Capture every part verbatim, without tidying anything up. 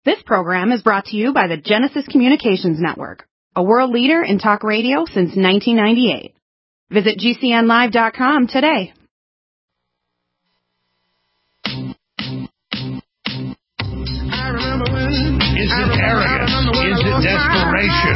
This program is brought to you by the Genesis Communications Network, a world leader in talk radio since nineteen ninety-eight. Visit G C N live dot com today. Is it arrogance? Is it desperation?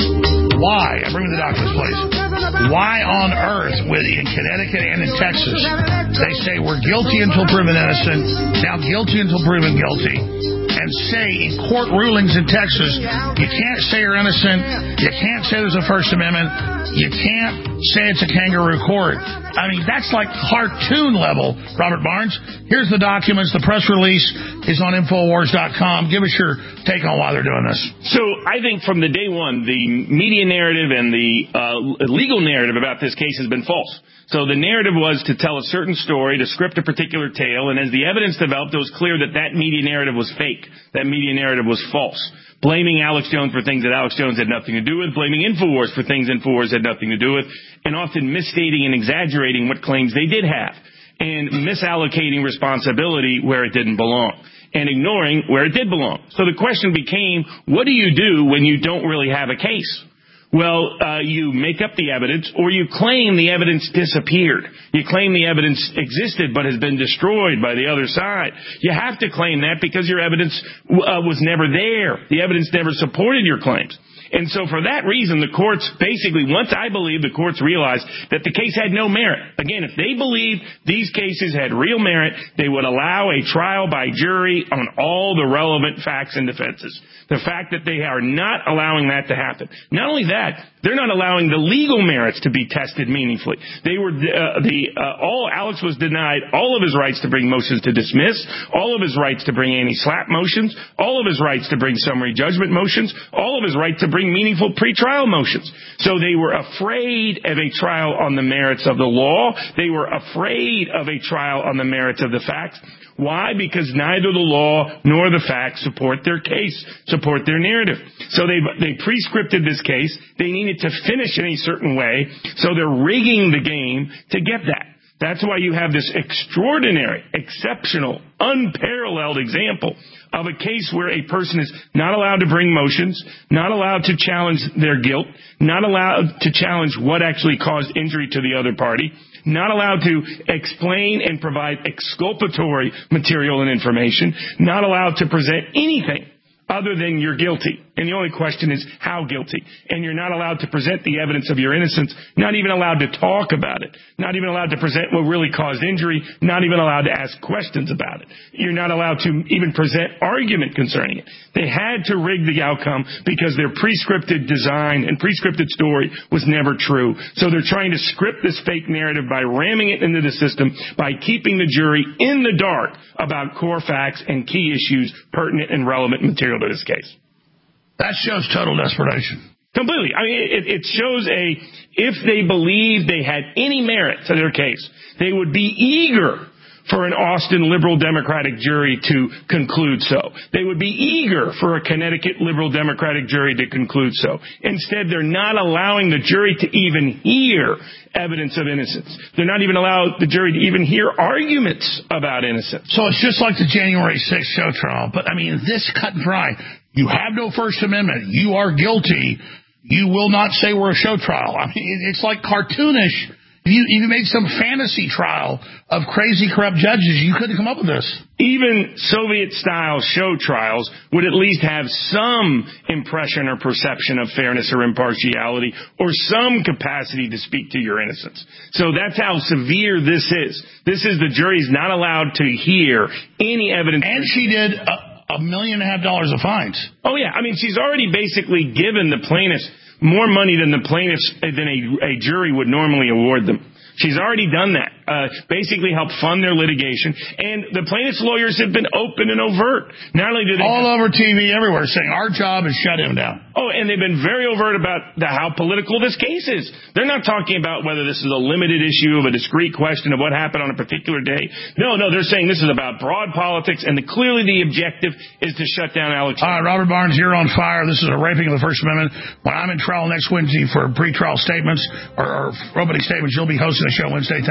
Why? I bring the doctors, please. Why on earth, with in Connecticut and in Texas, they say we're guilty until proven innocent, now guilty until proven guilty, and say in court rulings in Texas, you can't say you're innocent, you can't say there's a First Amendment, you can't say it's a kangaroo court. I mean, that's like cartoon level, Robert Barnes. Here's the documents. The press release is on Infowars dot com. Give us your take on why they're doing this. So I think from the day one, the media narrative and the uh, legal narrative about this case has been false. So the narrative was to tell a certain story, to script a particular tale, and as the evidence developed, it was clear that that media narrative was fake. That media narrative was false. Blaming Alex Jones for things that Alex Jones had nothing to do with, blaming Infowars for things Infowars had nothing to do with, and often misstating and exaggerating what claims they did have, and misallocating responsibility where it didn't belong, and ignoring where it did belong. So the question became, what do you do when you don't really have a case? Well, uh, you make up the evidence, or you claim the evidence disappeared. You claim the evidence existed but has been destroyed by the other side. You have to claim that because your evidence uh, was never there. The evidence never supported your claims. And so for that reason, the courts basically, once I believe the courts realized that the case had no merit. Again, if they believed these cases had real merit, they would allow a trial by jury on all the relevant facts and defenses. The fact that they are not allowing that to happen. Not only that, they're not allowing the legal merits to be tested meaningfully. They were, uh, the, uh, all, Alex was denied all of his rights to bring motions to dismiss, all of his rights to bring anti-slap motions, all of his rights to bring summary judgment motions, all of his right to bring meaningful pretrial motions. So they were afraid of a trial on the merits of the law. They were afraid of a trial on the merits of the facts. Why? Because neither the law nor the facts support their case, support their narrative. So they they pre-scripted this case. They needed to finish in a certain way, so they're rigging the game to get that. That's why you have this extraordinary, exceptional, unparalleled example of a case where a person is not allowed to bring motions, not allowed to challenge their guilt, not allowed to challenge what actually caused injury to the other party, not allowed to explain and provide exculpatory material and information, not allowed to present anything other than you're guilty. And the only question is how guilty. And you're not allowed to present the evidence of your innocence, not even allowed to talk about it, not even allowed to present what really caused injury, not even allowed to ask questions about it. You're not allowed to even present argument concerning it. They had to rig the outcome because their pre-scripted design and pre-scripted story was never true. So they're trying to script this fake narrative by ramming it into the system, by keeping the jury in the dark about core facts and key issues pertinent and relevant material to this case. That shows total desperation. Completely. I mean, it, it shows a, if they believed they had any merit to their case, they would be eager for an Austin liberal Democratic jury to conclude so. They would be eager for a Connecticut liberal Democratic jury to conclude so. Instead, they're not allowing the jury to even hear evidence of innocence. They're not even allowing the jury to even hear arguments about innocence. So it's just like the January sixth show trial. But, I mean, this cut and dry. You have no First Amendment. You are guilty. You will not say we're a show trial. I mean, it's like cartoonish. If you, if you made some fantasy trial of crazy, corrupt judges, you couldn't come up with this. Even Soviet-style show trials would at least have some impression or perception of fairness or impartiality or some capacity to speak to your innocence. So that's how severe this is. This is the jury's not allowed to hear any evidence. And she did a, a million and a half dollars of fines. Oh, yeah. I mean, she's already basically given the plaintiffs more money than the plaintiffs, than a, a jury would normally award them. She's already done that, uh, basically helped fund their litigation. And the plaintiffs' lawyers have been open and overt. Not only do they all over T V, everywhere, saying our job is shut him down. Oh, and they've been very overt about the, how political this case is. They're not talking about whether this is a limited issue of a discrete question of what happened on a particular day. No, no, they're saying this is about broad politics, and the, clearly the objective is to shut down Alex. All right, Robert Barnes, you're on fire. This is a raping of the First Amendment. When I'm in trial next Wednesday for pretrial statements or, or opening statements, you'll be hosting the show Wednesday. Thank you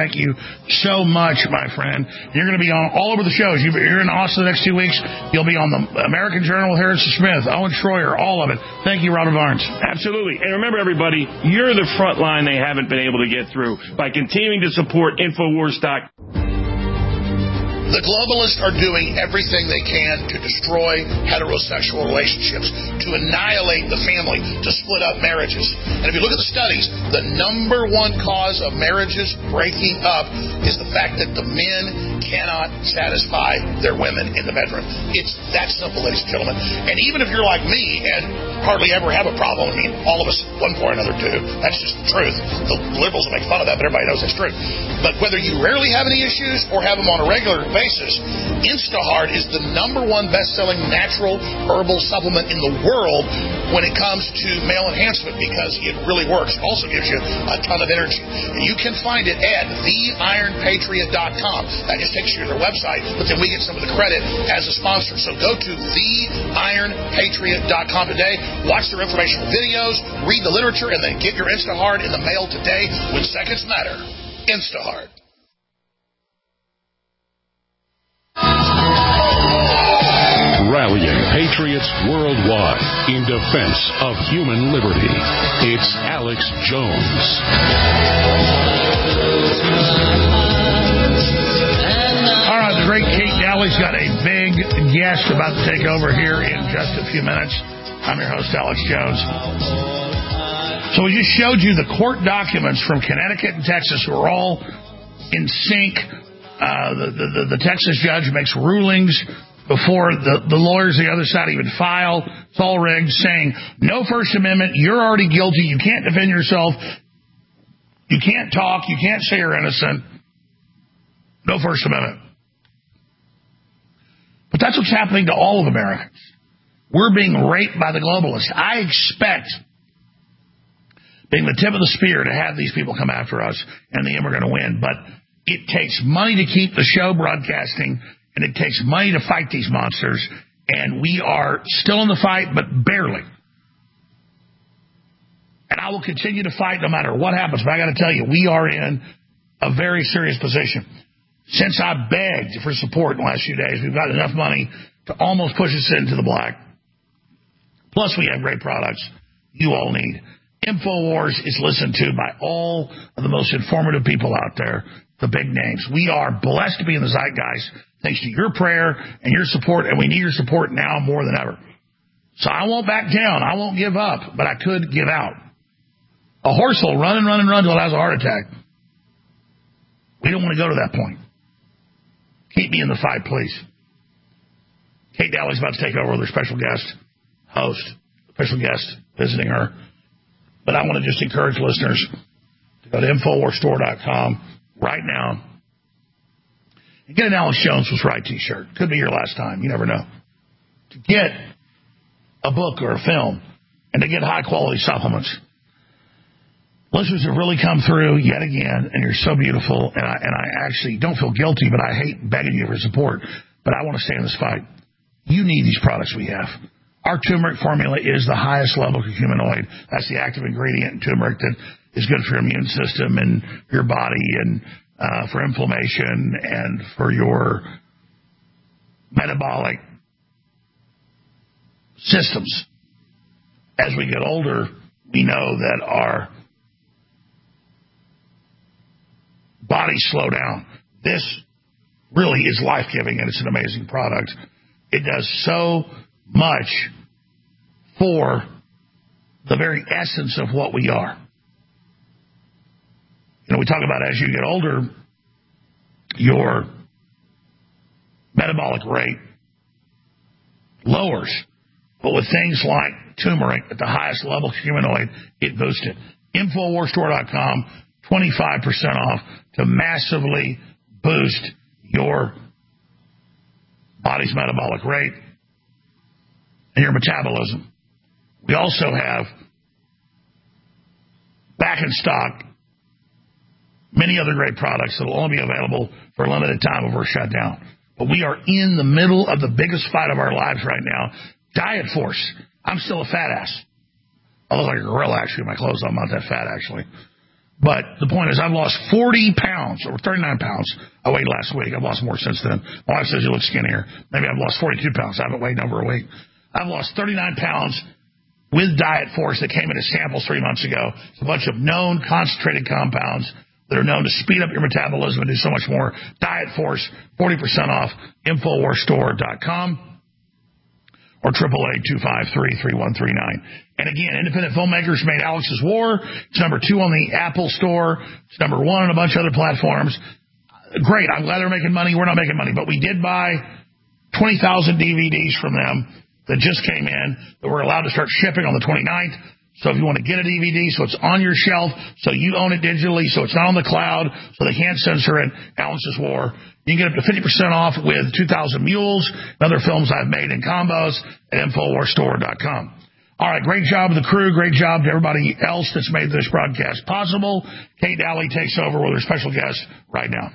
so much, my friend. You're going to be on all over the shows. You're in Austin the next two weeks. You'll be on the American Journal with Harrison Smith, Owen Schroyer, all of it. Thank you, Robert Barnes. Absolutely. And remember, everybody, you're the front line they haven't been able to get through by continuing to support Infowars dot com. The globalists are doing everything they can to destroy heterosexual relationships, to annihilate the family, to split up marriages. And if you look at the studies, the number one cause of marriages breaking up is the fact that the men cannot satisfy their women in the bedroom. It's that simple, ladies and gentlemen. And even if you're like me and hardly ever have a problem, I mean, all of us at one point or another do. That's just the truth. The liberals will make fun of that, but everybody knows that's true. But whether you rarely have any issues or have them on a regular basis, Instaheart is the number one best-selling natural herbal supplement in the world when it comes to male enhancement because it really works. It also gives you a ton of energy. And you can find it at the iron patriot dot com. That just takes you to their website, but then we get some of the credit as a sponsor. So go to the iron patriot dot com today, watch their informational videos, read the literature, and then get your Instaheart in the mail today when seconds matter. Instaheart. Rallying patriots worldwide in defense of human liberty. It's Alex Jones. All right, the great Kate Dalley's got a big guest about to take over here in just a few minutes. I'm your host, Alex Jones. So we just showed you the court documents from Connecticut and Texas who are all in sync. Uh, the, the, the Texas judge makes rulings before the, the lawyers the other side even file. It's all rigged, saying, no First Amendment, you're already guilty, you can't defend yourself, you can't talk, you can't say you're innocent. No First Amendment. But that's what's happening to all of Americans. We're being raped by the globalists. I expect, being the tip of the spear, to have these people come after us, and in the end we're going to win. But it takes money to keep the show broadcasting, and it takes money to fight these monsters, and we are still in the fight, but barely. And I will continue to fight no matter what happens, but I got to tell you, we are in a very serious position. Since I begged for support in the last few days, we've got enough money to almost push us into the black. Plus, we have great products you all need. InfoWars is listened to by all of the most informative people out there, the big names. We are blessed to be in the zeitgeist thanks to your prayer and your support, and we need your support now more than ever. So I won't back down. I won't give up, but I could give out. A horse will run and run and run until it has a heart attack. We don't want to go to that point. Keep me in the fight, please. Kate Dalley's about to take over with her special guest, host, special guest visiting her. But I want to just encourage listeners to go to Infowars Store dot com right now and get an Alex Jones Was Right t-shirt. Could be your last time. You never know. To get a book or a film and to get high-quality supplements. Listeners have really come through yet again, and you're so beautiful, and I, and I actually don't feel guilty, but I hate begging you for support. But I want to stay in this fight. You need these products we have. Our turmeric formula is the highest level of humanoid. That's the active ingredient in turmeric that is good for your immune system and your body and uh, for inflammation and for your metabolic systems. As we get older, we know that our bodies slow down. This really is life-giving, and it's an amazing product. It does so much for the very essence of what we are. You know, we talk about as you get older, your metabolic rate lowers. But with things like turmeric at the highest level humanoid, it boosts it. Infowars Store dot com, twenty-five percent off to massively boost your body's metabolic rate and your metabolism. We also have back in stock many other great products that will only be available for a limited time before we're shut down. But we are in the middle of the biggest fight of our lives right now. Diet Force. I'm still a fat ass. I look like a gorilla, actually. My clothes, I'm not that fat, actually. But the point is, I've lost forty pounds, or thirty-nine pounds. I weighed last week. I've lost more since then. My wife says you look skinnier. Maybe I've lost forty-two pounds. I haven't weighed over a week. I've lost thirty-nine pounds with Diet Force that came in as samples three months ago. It's a bunch of known concentrated compounds that are known to speed up your metabolism and do so much more. Diet Force, forty percent off, Infowars Store dot com. Or triple eight two five three three one three nine. And again, independent filmmakers made Alex's War. It's number two on the Apple Store. It's number one on a bunch of other platforms. Great. I'm glad they're making money. We're not making money. But we did buy twenty thousand D V Ds from them that just came in that we're allowed to start shipping on the twenty-ninth. So if you want to get a D V D, so it's on your shelf, so you own it digitally, so it's not on the cloud, so they can't censor it, Alex's War. You can get up to fifty percent off with two thousand Mules and other films I've made in combos at Infowars Store dot com. All right, great job to the crew. Great job to everybody else that's made this broadcast possible. Kate Daly takes over with her special guest right now.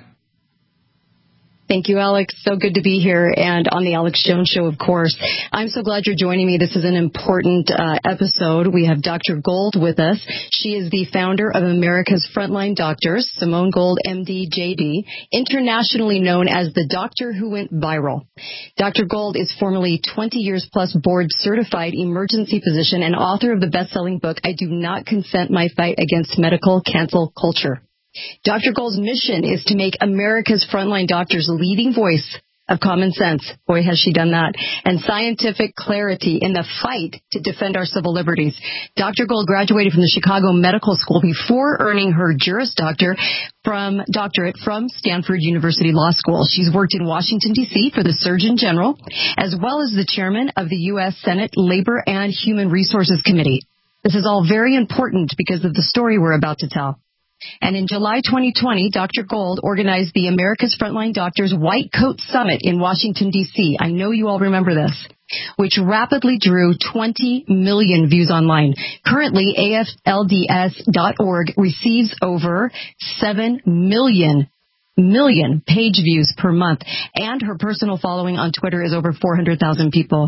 Thank you, Alex. So good to be here and on the Alex Jones Show, of course. I'm so glad you're joining me. This is an important uh, episode. We have Doctor Gold with us. She is the founder of America's Frontline Doctors, Simone Gold, M D, J D, internationally known as the doctor who went viral. Doctor Gold is formerly twenty years plus board certified emergency physician and author of the best-selling book, I Do Not Consent, My Fight Against Medical Cancel Culture. Doctor Gold's mission is to make America's frontline doctors a leading voice of common sense. Boy, has she done that. And scientific clarity in the fight to defend our civil liberties. Doctor Gold graduated from the Chicago Medical School before earning her Juris Doctor from doctorate from Stanford University Law School. She's worked in Washington, D C for the Surgeon General, as well as the chairman of the U S Senate Labor and Human Resources Committee. This is all very important because of the story we're about to tell. And in July twenty twenty, Doctor Gold organized the America's Frontline Doctors White Coat Summit in Washington, D C. I know you all remember this, which rapidly drew twenty million views online. Currently, A F L D S dot org receives over seven million million page views per month, and her personal following on Twitter is over four hundred thousand people.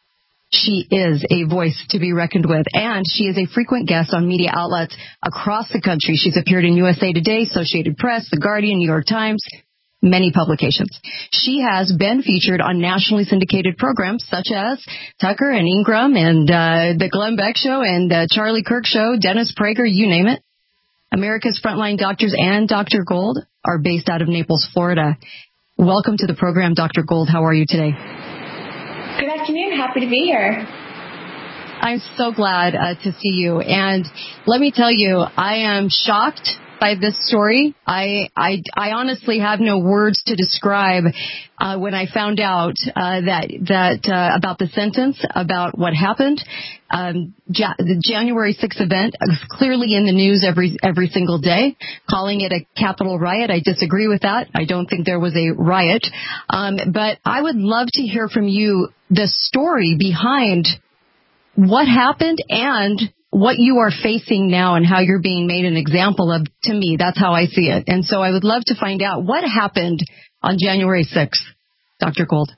She is a voice to be reckoned with, and she is a frequent guest on media outlets across the country. She's appeared in U S A Today, Associated Press, The Guardian, New York Times, many publications. She has been featured on nationally syndicated programs such as Tucker and Ingram and uh, The Glenn Beck Show and uh, Charlie Kirk Show, Dennis Prager, you name it. America's Frontline Doctors and Doctor Gold are based out of Naples, Florida. Welcome to the program, Doctor Gold. How are you today? Good afternoon. Happy to be here. I'm so glad uh, to see you. And let me tell you, I am shocked by this story. I I, I honestly have no words to describe uh, when I found out uh, that that uh, about the sentence, about what happened. Um, ja- the January sixth event is clearly in the news every every single day, calling it a Capitol riot. I disagree with that. I don't think there was a riot. Um, but I would love to hear from you the story behind what happened and what you are facing now and how you're being made an example of. To me, that's how I see it. And so I would love to find out what happened on January sixth, Doctor Gold.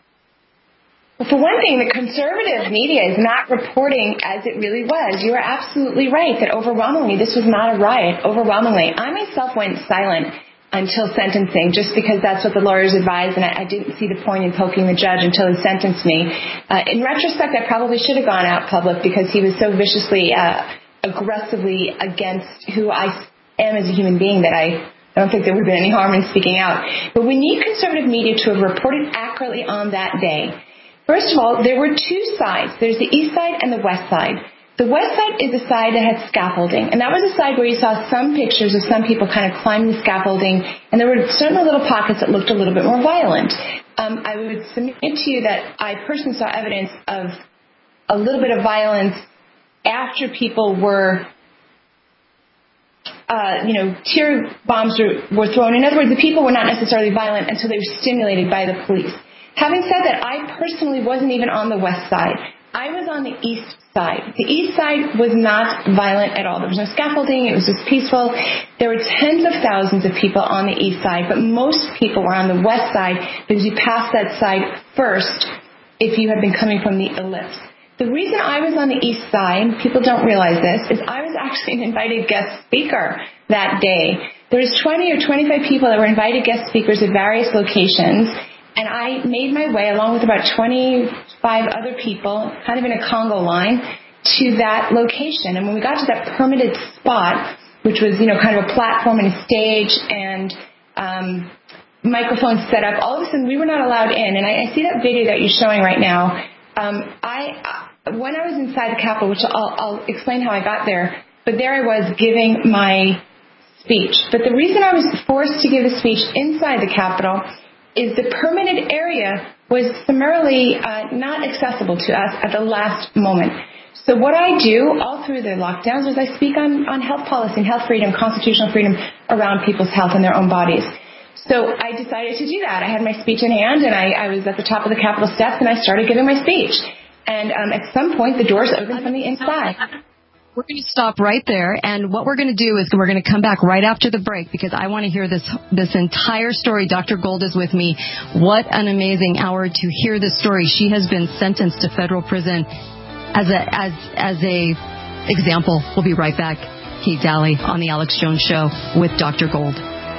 Well, for one thing, the conservative media is not reporting as it really was. You are absolutely right that overwhelmingly this was not a riot. Overwhelmingly. I myself went silent until sentencing, just because that's what the lawyers advised, and I, I didn't see the point in poking the judge until he sentenced me. Uh, in retrospect, I probably should have gone out public because he was so viciously, uh, aggressively against who I am as a human being that I I don't think there would have been any harm in speaking out. But we need conservative media to have reported accurately on that day. First of all, there were two sides. There's the east side and the west side. The west side is a side that had scaffolding, and that was a side where you saw some pictures of some people kind of climbing the scaffolding, and there were certainly little pockets that looked a little bit more violent. Um, I would submit to you that I personally saw evidence of a little bit of violence after people were, uh, you know, tear bombs were, were thrown. In other words, the people were not necessarily violent until they were stimulated by the police. Having said that, I personally wasn't even on the west side. I was on the east side. The east side was not violent at all. There was no scaffolding. It was just peaceful. There were tens of thousands of people on the east side, but most people were on the west side because you passed that side first if you had been coming from the ellipse. The reason I was on the east side, people don't realize this, is I was actually an invited guest speaker that day. There was twenty or twenty-five people that were invited guest speakers at various locations, and I made my way, along with about twenty-five other people, kind of in a Congo line, to that location. And when we got to that permitted spot, which was, you know, kind of a platform and a stage and um, microphones set up, all of a sudden we were not allowed in. And I, I see that video that you're showing right now. Um, I... When I was inside the Capitol, which I'll, I'll explain how I got there, but there I was giving my speech. But the reason I was forced to give a speech inside the Capitol is the permitted area was summarily uh, not accessible to us at the last moment. So what I do all through the lockdowns is I speak on, on health policy and health freedom, constitutional freedom around people's health and their own bodies. So I decided to do that. I had my speech in hand, and I, I was at the top of the Capitol steps, and I started giving my speech. And um, at some point, the doors opened from the inside. We're going to stop right there, and what we're going to do is we're going to come back right after the break because I want to hear this this entire story. Doctor Gold is with me. What an amazing hour to hear this story. She has been sentenced to federal prison as a as as a example. We'll be right back. Kate Daly on the Alex Jones Show with Doctor Gold.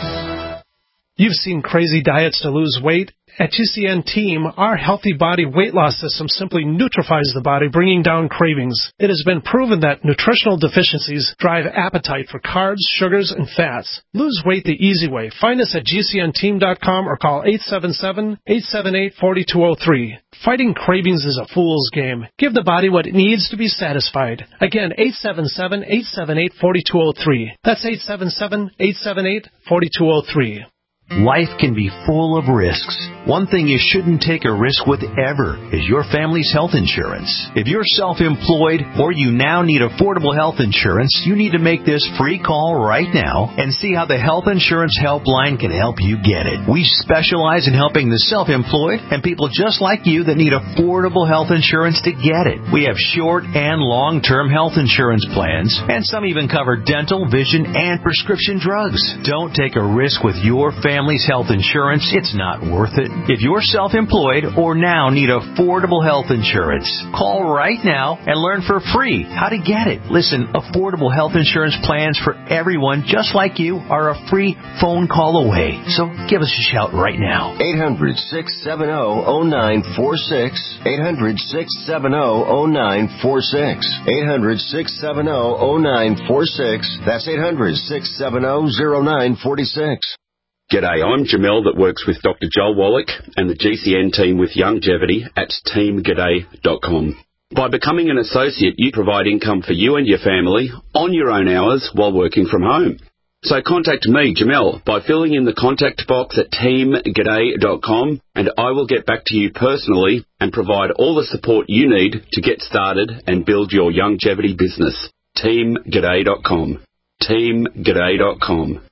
You've seen crazy diets to lose weight. At G C N Team, our Healthy Body Weight Loss System simply neutralizes the body, bringing down cravings. It has been proven that nutritional deficiencies drive appetite for carbs, sugars, and fats. Lose weight the easy way. Find us at G C N team dot com or call eight seven seven, eight seven eight, four two zero three. Fighting cravings is a fool's game. Give the body what it needs to be satisfied. Again, eight seven seven, eight seven eight, four two zero three. That's eight seven seven, eight seven eight, four two zero three. Life can be full of risks. One thing you shouldn't take a risk with ever is your family's health insurance. If you're self-employed or you now need affordable health insurance, you need to make this free call right now and see how the Health Insurance Helpline can help you get it. We specialize in helping the self-employed and people just like you that need affordable health insurance to get it. We have short and long-term health insurance plans, and some even cover dental, vision, and prescription drugs. Don't take a risk with your family. Family's health insurance, it's not worth it. If you're self-employed or now need affordable health insurance, call right now and learn for free how to get it. Listen, affordable health insurance plans for everyone just like you are a free phone call away. So give us a shout right now. eight hundred, six seven zero, zero nine four six. eight hundred, six seven zero, zero nine four six. eight hundred, six seven zero, zero nine four six. That's eight hundred, six seven zero, zero nine four six. G'day, I'm Jamel that works with Doctor Joel Wallach and the G C N team with Longevity at team g'day dot com. By becoming an associate, you provide income for you and your family on your own hours while working from home. So contact me, Jamel, by filling in the contact box at team g'day dot com, and I will get back to you personally and provide all the support you need to get started and build your longevity business. team g'day dot com. team g'day dot com.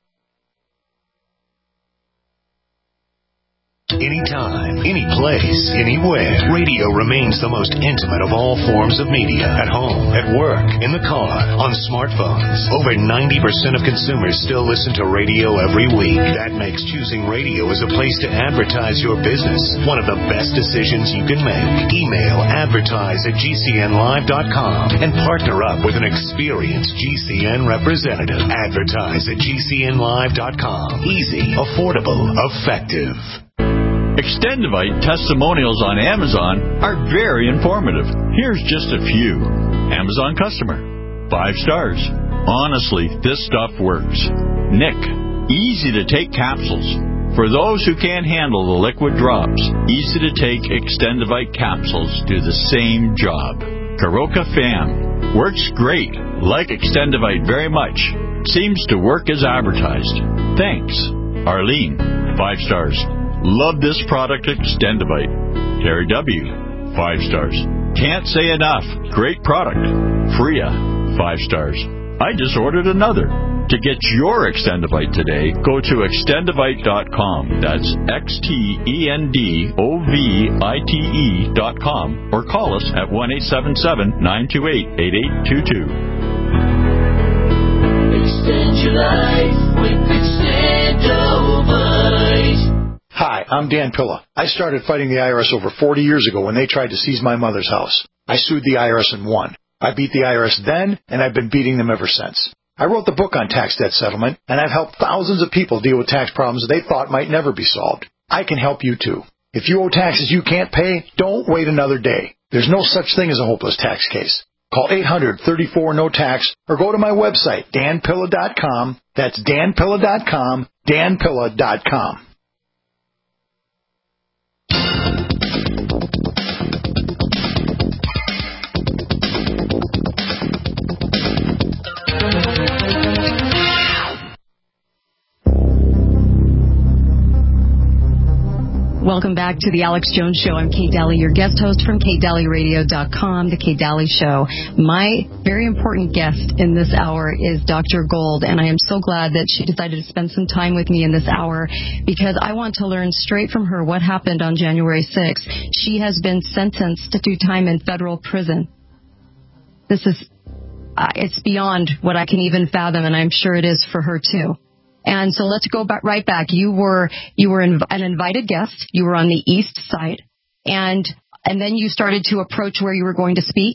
Anytime, any place, anywhere. Radio remains the most intimate of all forms of media. At home, at work, in the car, on smartphones. Over ninety percent of consumers still listen to radio every week. That makes choosing radio as a place to advertise your business one of the best decisions you can make. Email advertise at G C N live dot com and partner up with an experienced G C N representative. Advertise at G C N live dot com. Easy, affordable, effective. Extendivite testimonials on Amazon are very informative. Here's just a few. Amazon customer. Five stars. Honestly, this stuff works. Nick. Easy to take capsules. For those who can't handle the liquid drops, easy to take Extendivite capsules do the same job. Karoka Fam. Works great. Like Extendivite very much. Seems to work as advertised. Thanks. Arlene. Five stars. Love this product, Extendivite. Terry W. Five stars. Can't say enough. Great product. Freya. Five stars. I just ordered another. To get your Extendivite today, go to extendivite dot com. That's X T E N D O V I T E dot com. Or call us at one eight seven seven, nine two eight, eight eight two two. Extend your life with Extendivite. Hi, I'm Dan Pilla. I started fighting the I R S over forty years ago when they tried to seize my mother's house. I sued the I R S and won. I beat the I R S then, and I've been beating them ever since. I wrote the book on tax debt settlement, and I've helped thousands of people deal with tax problems they thought might never be solved. I can help you too. If you owe taxes you can't pay, don't wait another day. There's no such thing as a hopeless tax case. Call eight hundred, thirty-four, no tax or go to my website, dan pilla dot com. That's dan pilla dot com, dan pilla dot com. Welcome back to the Alex Jones Show. I'm Kate Daly, your guest host from kate daly radio dot com, The Kate Daly Show. My very important guest in this hour is Doctor Gold, and I am so glad that she decided to spend some time with me in this hour because I want to learn straight from her what happened on January sixth. She has been sentenced to do time in federal prison. This is, uh, it's beyond what I can even fathom, and I'm sure it is for her too. And so let's go back, right back. You were you were inv- an invited guest. You were on the east side, and and then you started to approach where you were going to speak.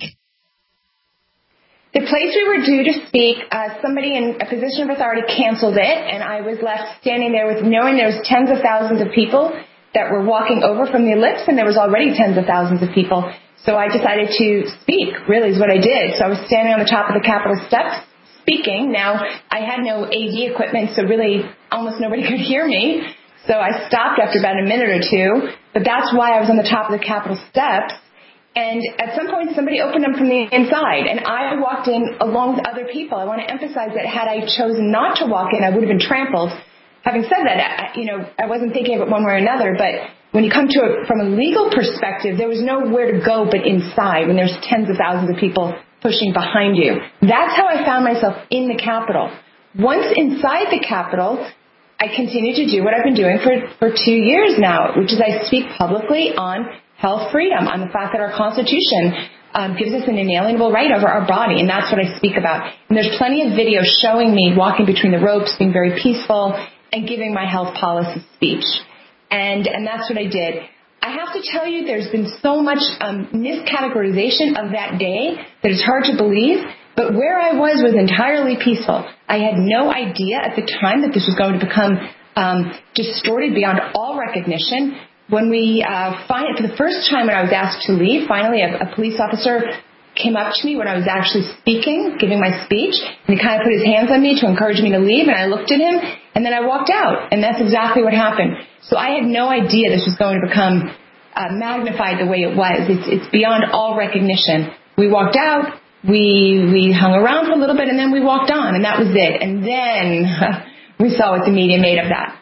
The place we were due to speak, uh, somebody in a position of authority canceled it, and I was left standing there with knowing there was tens of thousands of people that were walking over from the ellipse, and there was already tens of thousands of people. So I decided to speak. Really, is what I did. So I was standing on the top of the Capitol steps, speaking. Now, I had no A V equipment, so really almost nobody could hear me. So I stopped after about a minute or two, but that's why I was on the top of the Capitol steps. And at some point, somebody opened them from the inside, and I walked in along with other people. I want to emphasize that had I chosen not to walk in, I would have been trampled. Having said that, I, you know, I wasn't thinking of it one way or another, but when you come to it from a legal perspective, there was nowhere to go but inside when there's tens of thousands of people pushing behind you. That's how I found myself in the Capitol. Once inside the Capitol, I continued to do what I've been doing for, for two years now, which is I speak publicly on health freedom, on the fact that our Constitution um, gives us an inalienable right over our body, and that's what I speak about. And there's plenty of videos showing me walking between the ropes, being very peaceful, and giving my health policy speech. And, and that's what I did. I have to tell you, there's been so much um, miscategorization of that day that it's hard to believe. But where I was was entirely peaceful. I had no idea at the time that this was going to become um, distorted beyond all recognition. When we uh, find for the first time when I was asked to leave, finally a, a police officer came up to me when I was actually speaking, giving my speech, and he kind of put his hands on me to encourage me to leave. And I looked at him, and then I walked out. And that's exactly what happened. So I had no idea this was going to become uh, magnified the way it was. It's, it's beyond all recognition. We walked out, we we hung around for a little bit, and then we walked on, and that was it. And then uh, we saw what the media made of that.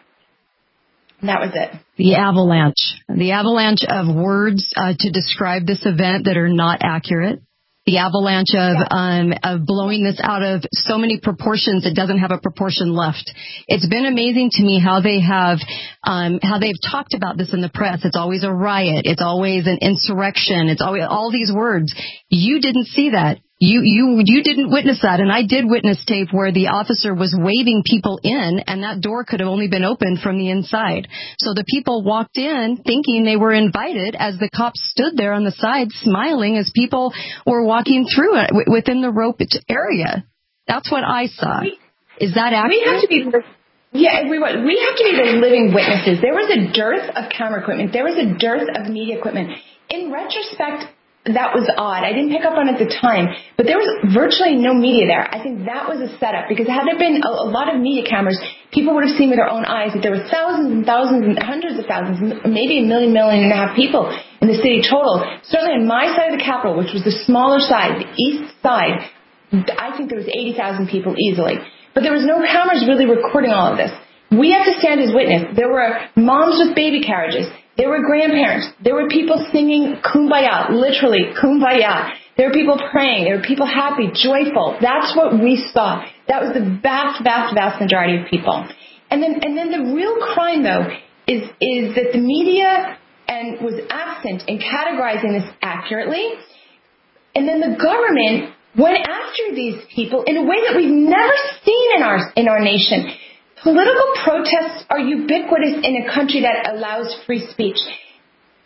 And that was it. The avalanche. The avalanche of words uh, to describe this event that are not accurate. The avalanche of um, of blowing this out of so many proportions, it doesn't have a proportion left. It's been amazing to me how they have um, how they've talked about this in the press. It's always a riot. It's always an insurrection. It's always all these words. You didn't see that. You you you didn't witness that, and I did witness tape where the officer was waving people in, and that door could have only been opened from the inside. So the people walked in thinking they were invited as the cops stood there on the side smiling as people were walking through it within the rope area. That's what I saw. Is that accurate? We have to be... Yeah, we, we have to be the living witnesses. There was a dearth of camera equipment. There was a dearth of media equipment. In retrospect, that was odd. I didn't pick up on it at the time, but there was virtually no media there. I think that was a setup because had there been a, a lot of media cameras, people would have seen with their own eyes that there were thousands and thousands and hundreds of thousands, maybe a million, million and a half people in the city total. Certainly on my side of the Capitol, which was the smaller side, the east side, I think there was eighty thousand people easily. But there was no cameras really recording all of this. We have to stand as witness. There were moms with baby carriages. There were grandparents. There were people singing Kumbaya, literally Kumbaya. There were people praying. There were people happy, joyful. That's what we saw. That was the vast, vast, vast majority of people. And then, and then the real crime, though, is is that the media and was absent in categorizing this accurately. And then the government went after these people in a way that we've never seen in our in our nation. Political protests are ubiquitous in a country that allows free speech.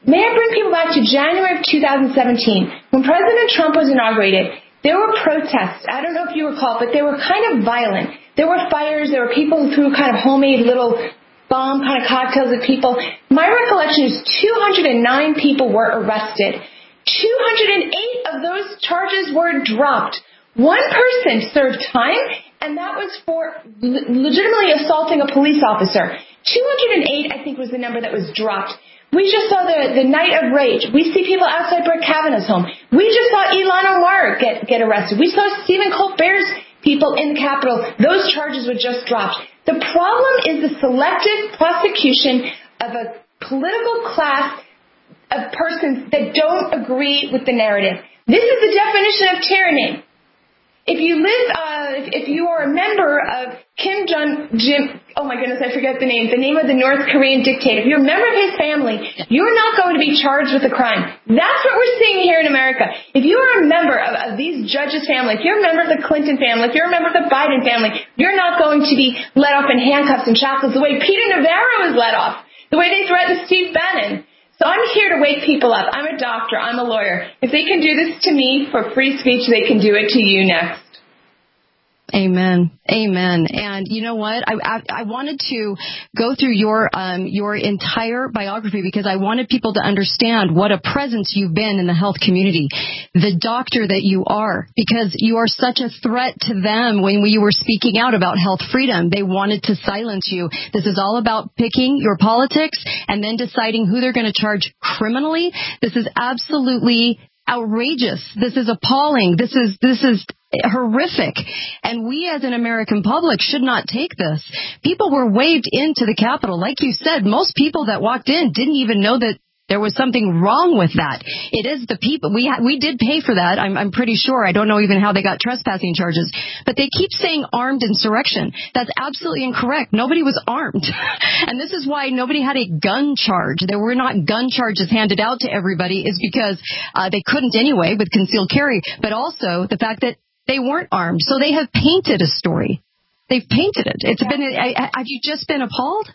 May I bring people back to January of two thousand seventeen, when President Trump was inaugurated. There were protests. I don't know if you recall, but they were kind of violent. There were fires. There were people who threw kind of homemade little bomb kind of cocktails at people. My recollection is two hundred nine people were arrested. two hundred eight of those charges were dropped. One person served time, and that was for le- legitimately assaulting a police officer. two hundred eight, I think, was the number that was dropped. We just saw the, the night of rage. We see people outside Brett Kavanaugh's home. We just saw Ilhan Omar get, get arrested. We saw Stephen Colbert's people in the Capitol. Those charges were just dropped. The problem is the selective prosecution of a political class of persons that don't agree with the narrative. This is the definition of tyranny. If you live, uh, if, if you are a member of Kim Jong Jim, oh my goodness, I forget the name, the name of the North Korean dictator. If you're a member of his family, you're not going to be charged with a crime. That's what we're seeing here in America. If you are a member of, of these judges' family, if you're a member of the Clinton family, if you're a member of the Biden family, you're not going to be let off in handcuffs and shackles the way Peter Navarro was let off, the way they threatened Steve Bannon. So I'm here to wake people up. I'm a doctor. I'm a lawyer. If they can do this to me for free speech, they can do it to you next. Amen. Amen. And you know what? I, I, I wanted to go through your um, your entire biography because I wanted people to understand what a presence you've been in the health community, the doctor that you are, because you are such a threat to them when you were speaking out about health freedom. They wanted to silence you. This is all about picking your politics and then deciding who they're going to charge criminally. This is absolutely outrageous. This is appalling. This is this is horrific. And we as an American public should not take this. People were waved into the Capitol. Like you said, most people that walked in didn't even know that there was something wrong with that. It is the people. We ha- we did pay for that. I'm, I'm pretty sure. I don't know even how they got trespassing charges. But they keep saying armed insurrection. That's absolutely incorrect. Nobody was armed. And this is why nobody had a gun charge. There were not gun charges handed out to everybody is because uh, they couldn't anyway with concealed carry. But also the fact that they weren't armed. So they have painted a story. They've painted it. It's been. I, I, have you just been appalled?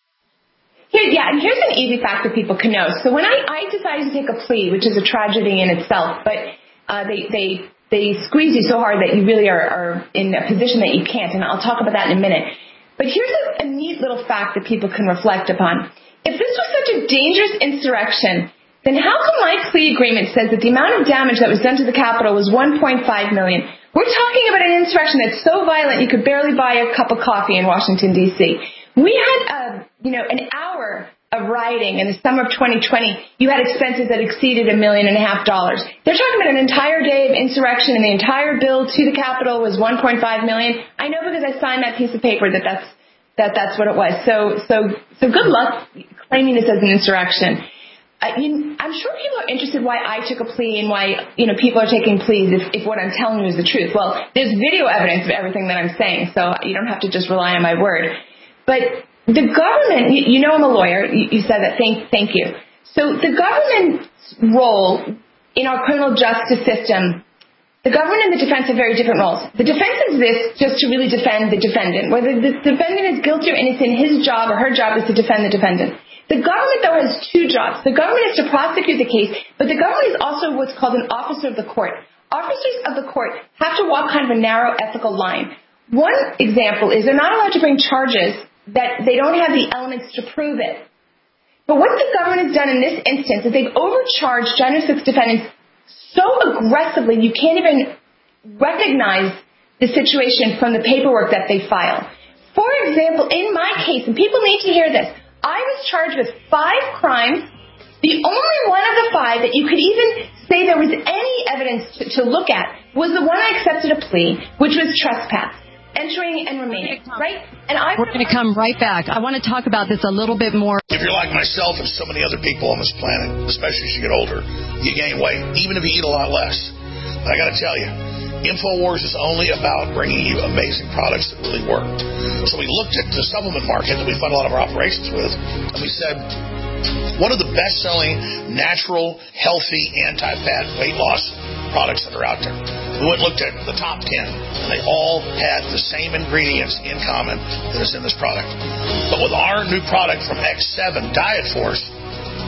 Here, yeah, and here's an easy fact that people can know. So when I, I decided to take a plea, which is a tragedy in itself, but uh, they they they squeeze you so hard that you really are, are in a position that you can't, and I'll talk about that in a minute. But here's a, a neat little fact that people can reflect upon. If this was such a dangerous insurrection, then how come my plea agreement says that the amount of damage that was done to the Capitol was one point five million dollars? We're talking about an insurrection that's so violent you could barely buy a cup of coffee in Washington, D C We had, uh, you know, an hour of rioting in the summer of twenty twenty. You had expenses that exceeded a million and a half dollars. They're talking about an entire day of insurrection, and the entire bill to the Capitol was one point five million dollars. I know because I signed that piece of paper that that's that that's what it was. So so so good luck claiming this as an insurrection. Uh, you, I'm sure people are interested why I took a plea and why, you know, people are taking pleas if, if what I'm telling you is the truth. Well, there's video evidence of everything that I'm saying, so you don't have to just rely on my word. But the government, you, you know I'm a lawyer, you, you said that, thank, thank you. So the government's role in our criminal justice system, the government and the defense have very different roles. The defense exists just to really defend the defendant. Whether the defendant is guilty or innocent, his job or her job is to defend the defendant. The government, though, has two jobs. The government is to prosecute the case, but the government is also what's called an officer of the court. Officers of the court have to walk kind of a narrow ethical line. One example is they're not allowed to bring charges that they don't have the elements to prove it. But what the government has done in this instance is they've overcharged January sixth defendants so aggressively you can't even recognize the situation from the paperwork that they file. For example, in my case, and people need to hear this, I was charged with five crimes. The only one of the five that you could even say there was any evidence to, to look at was the one I accepted a plea, which was trespass, entering and remaining, right? And I We're going to come right back. I want to talk about this a little bit more. If you're like myself and so many other people on this planet, especially as you get older, you gain weight, even if you eat a lot less. But I got to tell you, InfoWars is only about bringing you amazing products that really work. So we looked at the supplement market that we fund a lot of our operations with, and we said, what are the best-selling, natural, healthy, anti-fat weight loss products that are out there? We went and looked at the top ten, and they all had the same ingredients in common that is in this product. But with our new product from X seven, Diet Force,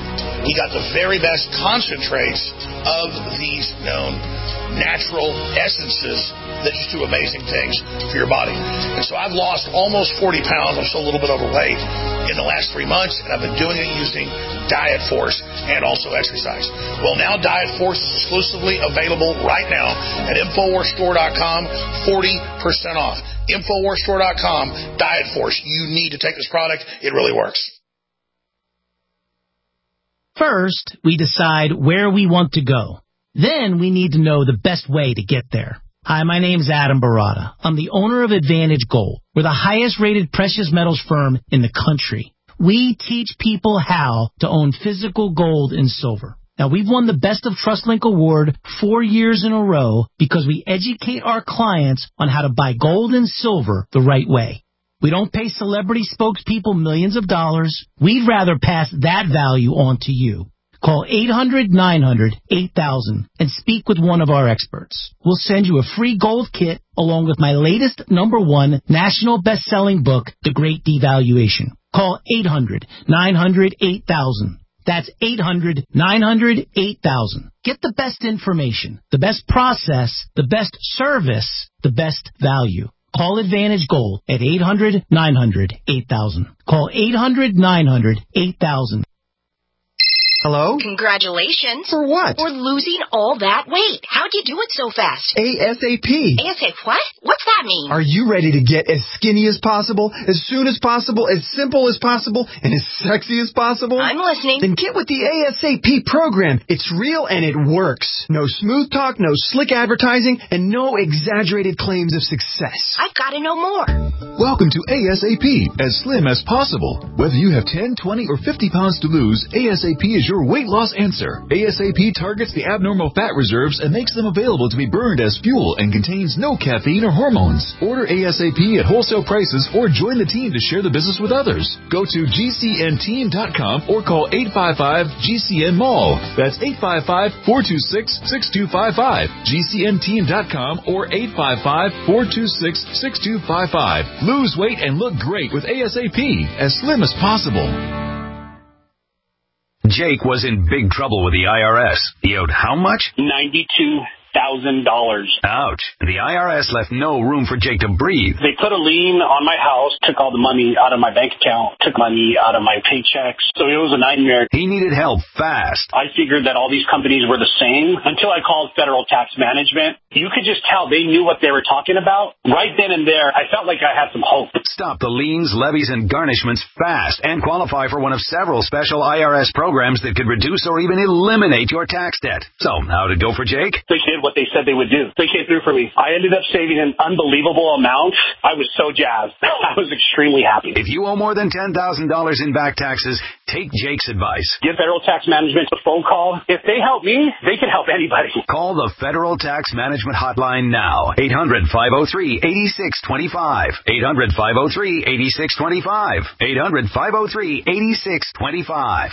He got the very best concentrates of these known natural essences that just do amazing things for your body. And so I've lost almost forty pounds. I'm still a little bit overweight in the last three months, and I've been doing it using Diet Force and also exercise. Well, now Diet Force is exclusively available right now at Infowars Store dot com, forty percent off. Infowars Store dot com, Diet Force. You need to take this product. It really works. First, we decide where we want to go. Then we need to know the best way to get there. Hi, my name's Adam Barata. I'm the owner of Advantage Gold. We're the highest-rated precious metals firm in the country. We teach people how to own physical gold and silver. Now, we've won the Best of TrustLink Award four years in a row because we educate our clients on how to buy gold and silver the right way. We don't pay celebrity spokespeople millions of dollars. We'd rather pass that value on to you. Call eight hundred nine hundred eight thousand and speak with one of our experts. We'll send you a free gold kit along with my latest number one national best-selling book, The Great Devaluation. Call eight hundred nine hundred eight thousand. That's eight hundred nine hundred eight thousand. Get the best information, the best process, the best service, the best value. Call Advantage Gold at eight hundred nine hundred eight thousand. Call eight hundred nine hundred eight thousand. Hello? Congratulations. For what? For losing all that weight. How'd you do it so fast? ASAP. ASAP what? What's that mean? Are you ready to get as skinny as possible, as soon as possible, as simple as possible, and as sexy as possible? I'm listening. Then get with the ASAP program. It's real and it works. No smooth talk, no slick advertising, and no exaggerated claims of success. I've got to know more. Welcome to ASAP, as slim as possible. Whether you have ten, twenty, or fifty pounds to lose, ASAP is your weight loss answer. ASAP targets the abnormal fat reserves and makes them available to be burned as fuel and contains no caffeine or hormones. Order ASAP at wholesale prices or join the team to share the business with others. Go to G C N team dot com or call eight five five G C N Mall. That's eight five five, four two six, six two five five. G C N team dot com or eight five five, four two six, six two five five. Lose weight and look great with ASAP, as slim as possible. Jake was in big trouble with the I R S. He owed how much? ninety-two thousand dollars. Ouch. The I R S left no room for Jake to breathe. They put a lien on my house, took all the money out of my bank account, took money out of my paychecks. So it was a nightmare. He needed help fast. I figured that all these companies were the same until I called Federal Tax Management. You could just tell they knew what they were talking about. Right then and there, I felt like I had some hope. Stop the liens, levies, and garnishments fast and qualify for one of several special I R S programs that could reduce or even eliminate your tax debt. So, how'd it go for Jake? They did what they said they would do. They came through for me. I ended up saving an unbelievable amount. I was so jazzed. I was extremely happy. If you owe more than ten thousand dollars in back taxes, take Jake's advice. Give Federal Tax Management a phone call. If they help me, they can help anybody. Call the Federal Tax Management Hotline now. eight hundred, five oh three, eight six two five. eight hundred, five oh three, eight six two five. eight hundred, five oh three, eight six two five.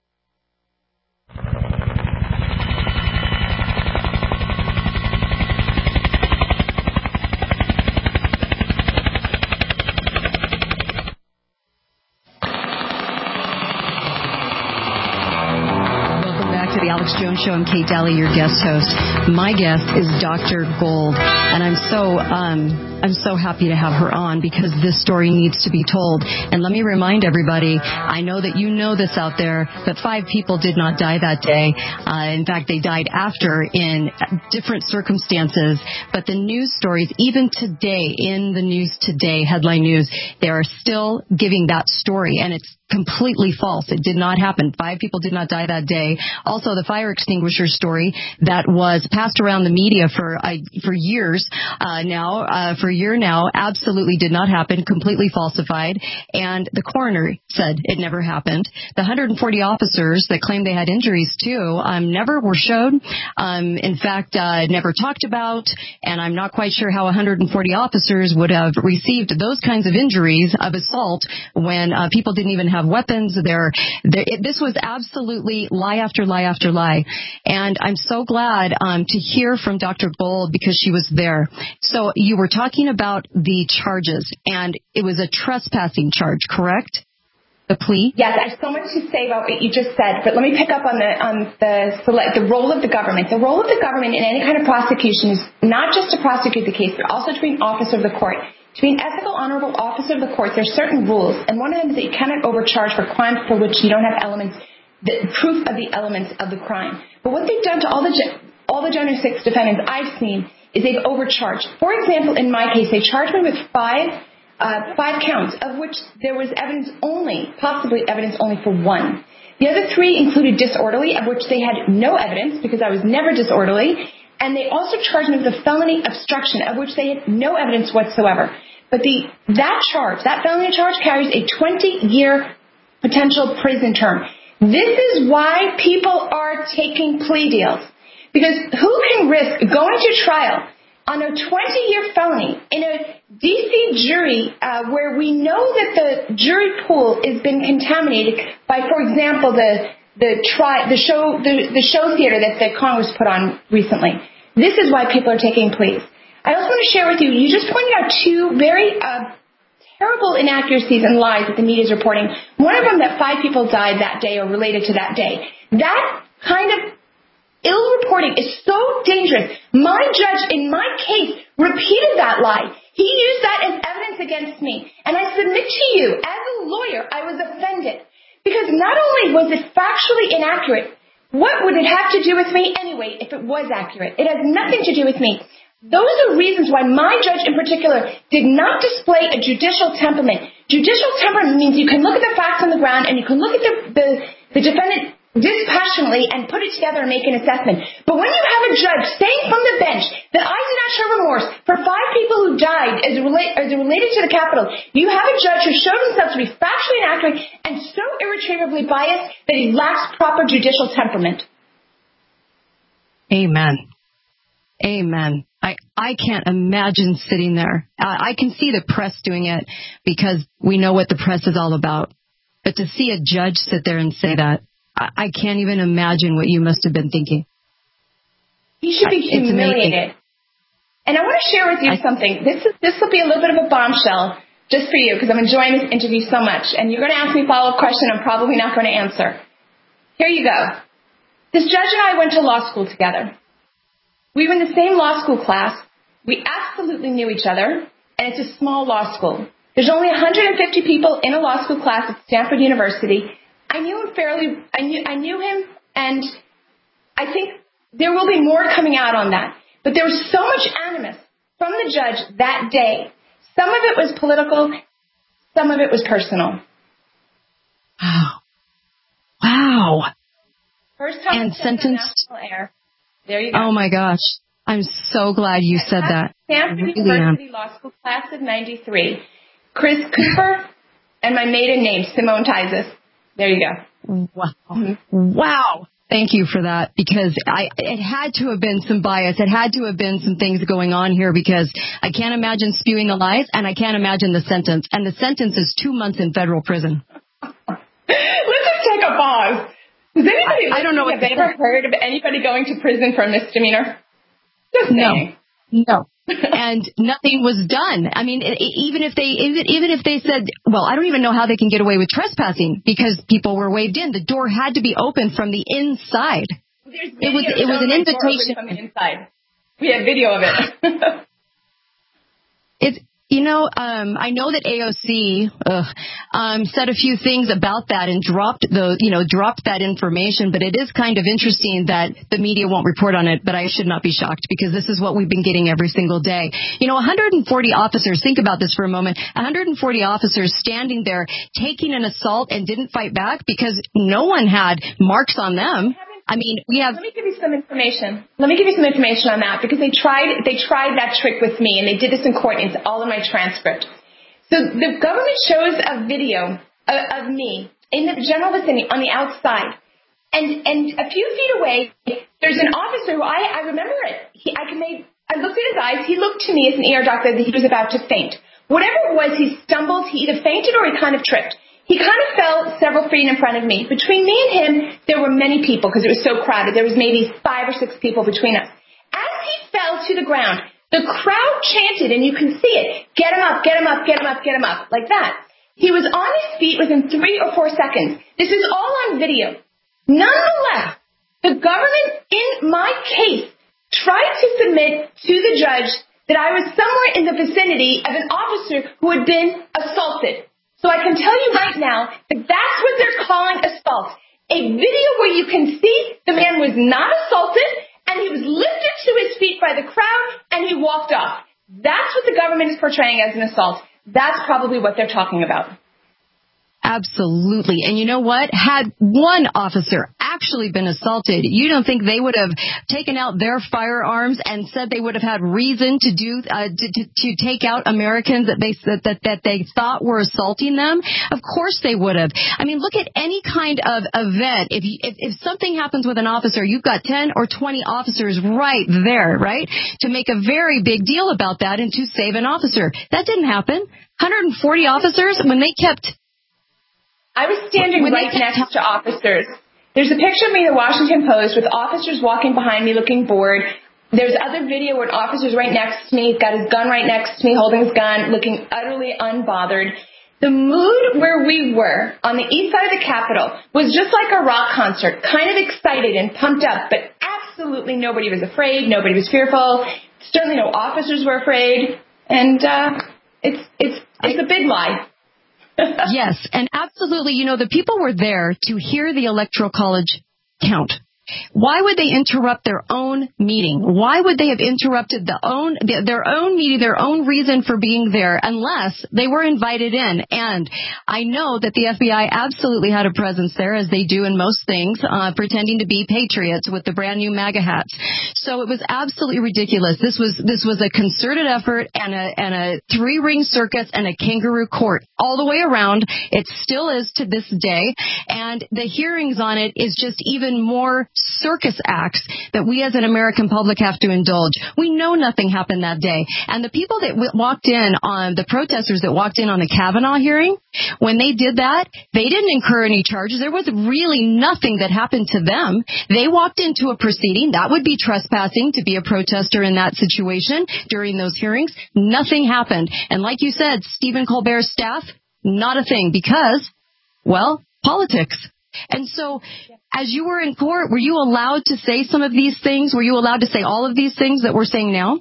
To the Alex Jones Show. I'm Kate Daly, your guest host. My guest is Doctor Gold, and I'm so um, I'm so happy to have her on because this story needs to be told. And let me remind everybody, I know that you know this out there, but five people did not die that day. Uh, in fact, they died after in different circumstances. But the news stories, even today, in the news today, headline news, they are still giving that story, and it's completely false. It did not happen. Five people did not die that day. Also, the fire extinguisher story that was passed around the media for uh, for years uh, now, uh, for a year now, absolutely did not happen. Completely falsified. And the coroner said it never happened. The one hundred forty officers that claimed they had injuries too, um, never were showed. Um, in fact, uh, never talked about. And I'm not quite sure how one hundred forty officers would have received those kinds of injuries of assault when uh, people didn't even have weapons. There, it, this was absolutely lie after lie after lie. And I'm so glad um, to hear from Doctor Gold because she was there. So you were talking about the charges, and it was a trespassing charge, correct? the plea? Yes, I have so much to say about what you just said, but let me pick up on the on the select, the role of the government. The role of the government in any kind of prosecution is not just to prosecute the case, but also to be an officer of the court. To be an ethical, honorable officer of the court, there are certain rules, and one of them is that you cannot overcharge for crimes for which you don't have elements, the proof of the elements of the crime. But what they've done to all the all the January sixth defendants I've seen is they've overcharged. For example, in my case, they charged me with five. Uh, five counts, of which there was evidence only, possibly evidence only for one. The other three included disorderly, of which they had no evidence because I was never disorderly. And they also charged me with a felony obstruction, of which they had no evidence whatsoever. But the that charge, that felony charge, carries a twenty-year potential prison term. This is why people are taking plea deals. Because who can risk going to trial on a twenty-year felony in a D C jury uh, where we know that the jury pool has been contaminated by, for example, the the tri- the show the, the show theater that the Congress put on recently. This is why people are taking pleas. I also want to share with you, you just pointed out two very uh, terrible inaccuracies and lies that the media is reporting. One of them that five people died that day or related to that day. That kind of ill reporting is so dangerous. My judge in my case repeated that lie. He used that as evidence against me. And I submit to you, as a lawyer, I was offended. Because not only was it factually inaccurate, what would it have to do with me anyway if it was accurate? It has nothing to do with me. Those are reasons why my judge in particular did not display a judicial temperament. Judicial temperament means you can look at the facts on the ground and you can look at the, the, the defendant dispassionately and put it together and make an assessment. But when you have a judge saying from the bench that I do not show remorse for five people who died as, relate, as related to the Capitol, you have a judge who showed himself to be factually inaccurate and so irretrievably biased that he lacks proper judicial temperament. Amen. Amen. I, I can't imagine sitting there. I, I can see the press doing it because we know what the press is all about. But to see a judge sit there and say that, I can't even imagine what you must have been thinking. He should be humiliated. And I want to share with you I, something. This is, this will be a little bit of a bombshell just for you because I'm enjoying this interview so much. And you're going to ask me a follow-up question I'm probably not going to answer. Here you go. This judge and I went to law school together. We were in the same law school class. We absolutely knew each other. And it's a small law school. There's only one hundred fifty people in a law school class at Stanford University. I knew him fairly, I knew, I knew him, and I think there will be more coming out on that. But there was so much animus from the judge that day. Some of it was political, some of it was personal. Wow. Wow. First time and sentenced. Air. There you go. Oh my gosh. I'm so glad you said that. Stanford really University am. Law School class of ninety-three. Chris Cooper and my maiden name, Simone Tizes. There you go. Wow. Wow. Thank you for that because I, it had to have been some bias. It had to have been some things going on here because I can't imagine spewing the lies and I can't imagine the sentence. And the sentence is two months in federal prison. Let's just take a pause. Does anybody I, I don't know have ever heard of anybody going to prison for a misdemeanor? Just no. saying. No. And nothing was done. I mean, even if they, even, even if they said, well, I don't even know how they can get away with trespassing because people were waved in. The door had to be open from the inside. There's it was, it was an invitation from the inside. We have video of it. It's, you know, um, I know that A O C uh, um, said a few things about that and dropped the, you know, dropped that information. But it is kind of interesting that the media won't report on it. But I should not be shocked because this is what we've been getting every single day. You know, one hundred forty officers. Think about this for a moment. one hundred forty officers standing there taking an assault and didn't fight back because no one had marks on them. I mean, we have. Let me give you some information. Let me give you some information on that because they tried. They tried that trick with me, and they did this in court. And it's all in my transcript. So the government shows a video of, of me in the general vicinity on the outside, and and a few feet away, there's an officer who I, I remember it. He, I can make. I looked at his eyes. He looked to me as an E R doctor that he was about to faint. Whatever it was, he stumbled. He either fainted or he kind of tripped. He kind of fell several feet in front of me. Between me and him, there were many people because it was so crowded. There was maybe five or six people between us. As he fell to the ground, the crowd chanted, and you can see it, get him up, get him up, get him up, get him up, like that. He was on his feet within three or four seconds. This is all on video. Nonetheless, the government in my case tried to submit to the judge that I was somewhere in the vicinity of an officer who had been assaulted. So I can tell you right now that that's what they're calling assault. A video where you can see the man was not assaulted and he was lifted to his feet by the crowd and he walked off. That's what the government is portraying as an assault. That's probably what they're talking about. Absolutely. And you know what? Had one officer actually been assaulted, you don't think they would have taken out their firearms and said they would have had reason to do uh, to, to, to take out Americans that they that that they thought were assaulting them? Of course they would have. I mean, look at any kind of event. If you, if, if something happens with an officer, you've got ten or twenty officers right there, right, to make a very big deal about that and to save an officer. That didn't happen. one hundred forty officers when they kept. I was standing when right next to officers. There's a picture of me in the Washington Post with officers walking behind me looking bored. There's other video where an officer's right next to me, he's got his gun right next to me, holding his gun, looking utterly unbothered. The mood where we were on the east side of the Capitol was just like a rock concert, kind of excited and pumped up, but absolutely nobody was afraid, nobody was fearful. Certainly no officers were afraid, and uh, it's it's it's a big lie. Yes, and absolutely, you know, the people were there to hear the Electoral College count. Why would they interrupt their own meeting? Why would they have interrupted the own, their own meeting, their own reason for being there, unless they were invited in? And I know that the F B I absolutely had a presence there, as they do in most things, uh, pretending to be patriots with the brand new MAGA hats. So it was absolutely ridiculous. This was this was a concerted effort and a and a three ring circus and a kangaroo court all the way around. It still is to this day, and the hearings on it is just even more circus acts that we as an American public have to indulge. We know nothing happened that day. And the people that w- walked in on, the protesters that walked in on the Kavanaugh hearing, when they did that, they didn't incur any charges. There was really nothing that happened to them. They walked into a proceeding. That would be trespassing to be a protester in that situation during those hearings. Nothing happened. And like you said, Stephen Colbert's staff, not a thing because, well, politics. And so, as you were in court, were you allowed to say some of these things? Were you allowed to say all of these things that we're saying now?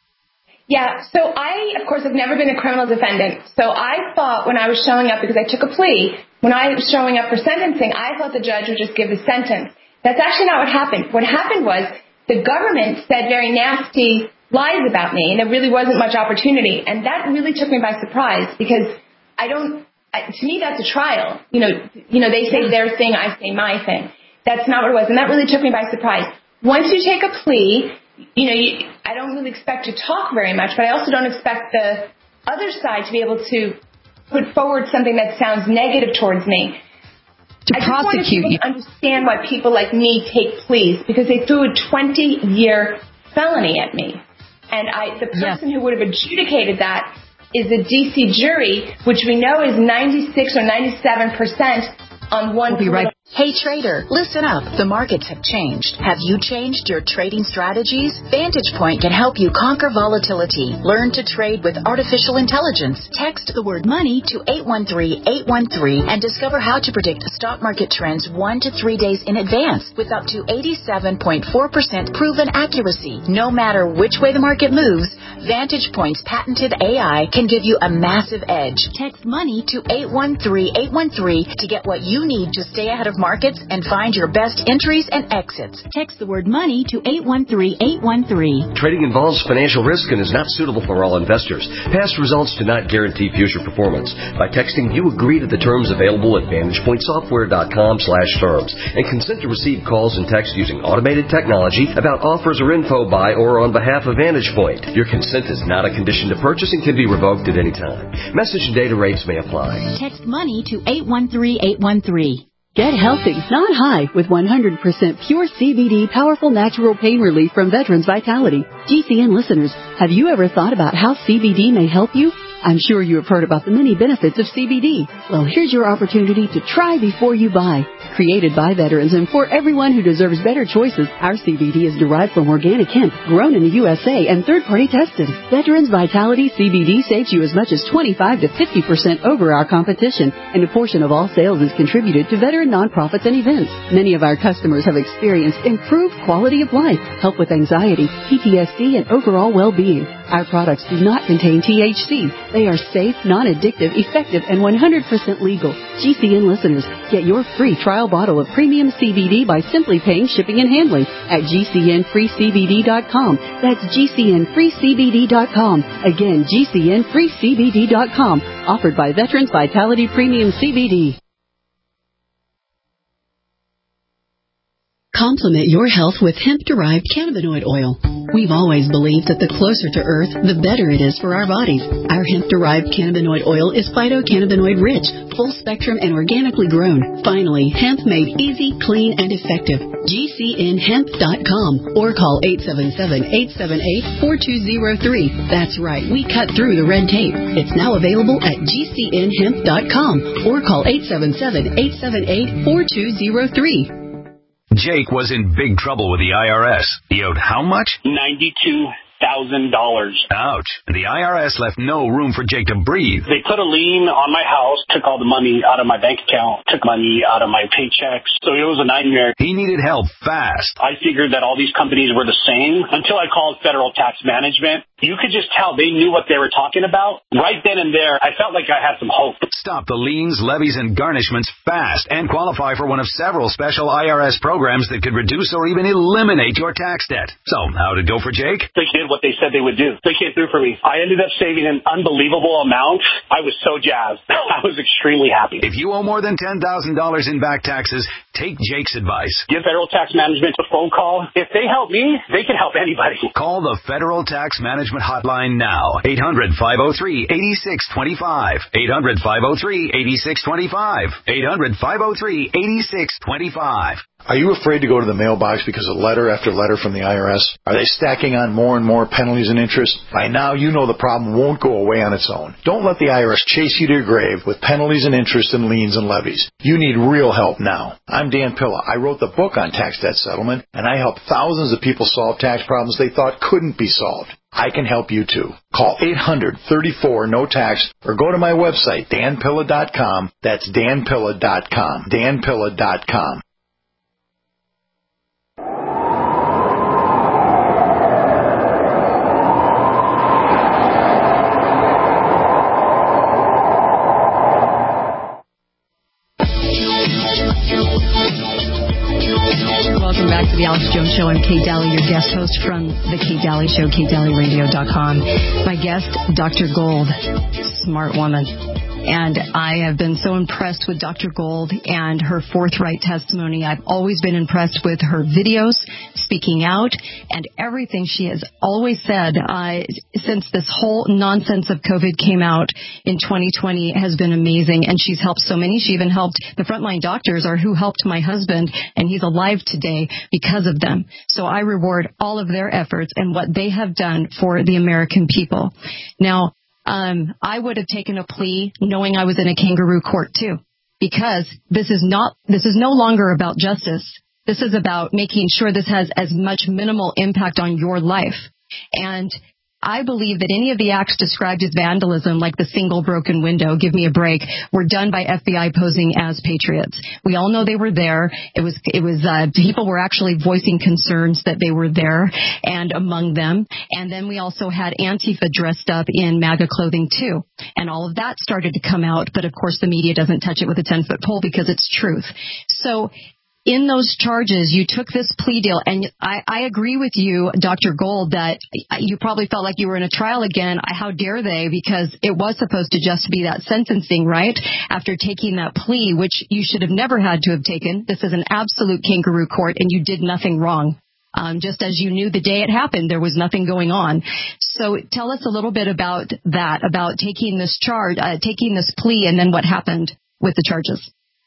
Yeah, so I, of course, have never been a criminal defendant. So I thought when I was showing up, because I took a plea, when I was showing up for sentencing, I thought the judge would just give the sentence. That's actually not what happened. What happened was the government said very nasty lies about me, and there really wasn't much opportunity. And that really took me by surprise, because I don't... To me, that's a trial. You know, you know, they say their thing, I say my thing. That's not what it was, and that really took me by surprise. Once you take a plea, you know, you, I don't really expect to talk very much, but I also don't expect the other side to be able to put forward something that sounds negative towards me. To I prosecute just want you. to understand why people like me take pleas, because they threw a twenty-year felony at me, and I, the person yes. who would have adjudicated that is a D C jury, which we know is ninety-six or ninety-seven percent on one. We'll be right. Hey trader, listen up. The markets have changed. Have you changed your trading strategies? Vantage Point can help you conquer volatility. Learn to trade with artificial intelligence. Text the word money to eight one three, eight one three and discover how to predict stock market trends one to three days in advance with up to eighty-seven point four percent proven accuracy. No matter which way the market moves, Vantage Point's patented A I can give you a massive edge. Text money to eight one three, eight one three to get what you need to stay ahead of markets and find your best entries and exits. Text the word money to eight one three, eight one three. Trading involves financial risk and is not suitable for all investors. Past results do not guarantee future performance. By texting, you agree to the terms available at vantage point software dot com slash terms and consent to receive calls and texts using automated technology about offers or info by or on behalf of Vantage Point. Your consent is not a condition to purchase and can be revoked at any time. Message and data rates may apply. Text money to eight one three, eight one three. Get healthy, not high, with one hundred percent pure C B D powerful natural pain relief from Veterans Vitality. G C N listeners, have you ever thought about how C B D may help you? I'm sure you have heard about the many benefits of C B D. Well, here's your opportunity to try before you buy. Created by veterans and for everyone who deserves better choices, our C B D is derived from organic hemp, grown in the U S A and third-party tested. Veterans Vitality C B D saves you as much as twenty-five to fifty percent over our competition, and a portion of all sales is contributed to veteran nonprofits and events. Many of our customers have experienced improved quality of life, help with anxiety, P T S D, and overall well-being. Our products do not contain T H C. They are safe, non-addictive, effective, and one hundred percent legal. G C N listeners, get your free trial bottle of premium C B D by simply paying shipping and handling at G C N free C B D dot com. That's G C N free C B D dot com. Again, G C N free C B D dot com. Offered by Veterans Vitality Premium C B D. Complement your health with hemp-derived cannabinoid oil. We've always believed that the closer to Earth, the better it is for our bodies. Our hemp-derived cannabinoid oil is phytocannabinoid rich, full spectrum, and organically grown. Finally, hemp made easy, clean, and effective. G C N hemp dot com or call eight seven seven, eight seven eight, four two zero three. That's right, we cut through the red tape. It's now available at G C N hemp dot com or call eight seven seven, eight seven eight, four two zero three. Jake was in big trouble with the I R S. He owed how much? ninety-two thousand dollars. Ouch. The I R S left no room for Jake to breathe. They put a lien on my house, took all the money out of my bank account, took money out of my paychecks. So it was a nightmare. He needed help fast. I figured that all these companies were the same until I called Federal Tax Management. You could just tell they knew what they were talking about. Right then and there, I felt like I had some hope. Stop the liens, levies, and garnishments fast and qualify for one of several special I R S programs that could reduce or even eliminate your tax debt. So, how'd it go for Jake? They did what they said they would do. They came through for me. I ended up saving an unbelievable amount. I was so jazzed. I was extremely happy. If you owe more than ten thousand dollars in back taxes, take Jake's advice. Give Federal Tax Management a phone call. If they help me, they can help anybody. Call the Federal Tax Management hotline now. eight hundred, five oh three, eight six two five. eight hundred, five oh three, eight six two five. eight hundred, five oh three, eight six two five. Are you afraid to go to the mailbox because of letter after letter from the I R S? Are they stacking on more and more penalties and interest? By now, you know the problem won't go away on its own. Don't let the I R S chase you to your grave with penalties and interest and liens and levies. You need real help now. I'm Dan Pilla. I wrote the book on tax debt settlement, and I help thousands of people solve tax problems they thought couldn't be solved. I can help you too. Call eight hundred, thirty-four, no tax or go to my website, dan pilla dot com. That's dan pilla dot com. dan pilla dot com. Welcome back to the Alex Jones Show. I'm Kate Daly, your guest host from the Kate Daly Show, kate daly radio dot com. My guest, Doctor Gold, smart woman. And I have been so impressed with Doctor Gold and her forthright testimony. I've always been impressed with her videos, speaking out, and everything she has always said uh, since this whole nonsense of COVID came out in twenty twenty has been amazing. And she's helped so many. She even helped the frontline doctors are who helped my husband, and he's alive today because of them. So I reward all of their efforts and what they have done for the American people. Now, Um, I would have taken a plea knowing I was in a kangaroo court too, because this is not, this is no longer about justice. This is about making sure this has as much minimal impact on your life. And I believe that any of the acts described as vandalism, like the single broken window, give me a break, were done by F B I posing as patriots. We all know they were there. It was, it was, uh, people were actually voicing concerns that they were there and among them. And then we also had Antifa dressed up in MAGA clothing too. And all of that started to come out. But of course, the media doesn't touch it with a ten foot pole because it's truth. So, in those charges, you took this plea deal, and I, I agree with you, Doctor Gold, that you probably felt like you were in a trial again. How dare they? Because it was supposed to just be that sentencing, right? After taking that plea, which you should have never had to have taken. This is an absolute kangaroo court, and you did nothing wrong. Um, just as you knew the day it happened, there was nothing going on. So tell us a little bit about that, about taking this charge, uh, taking this plea, and then what happened with the charges.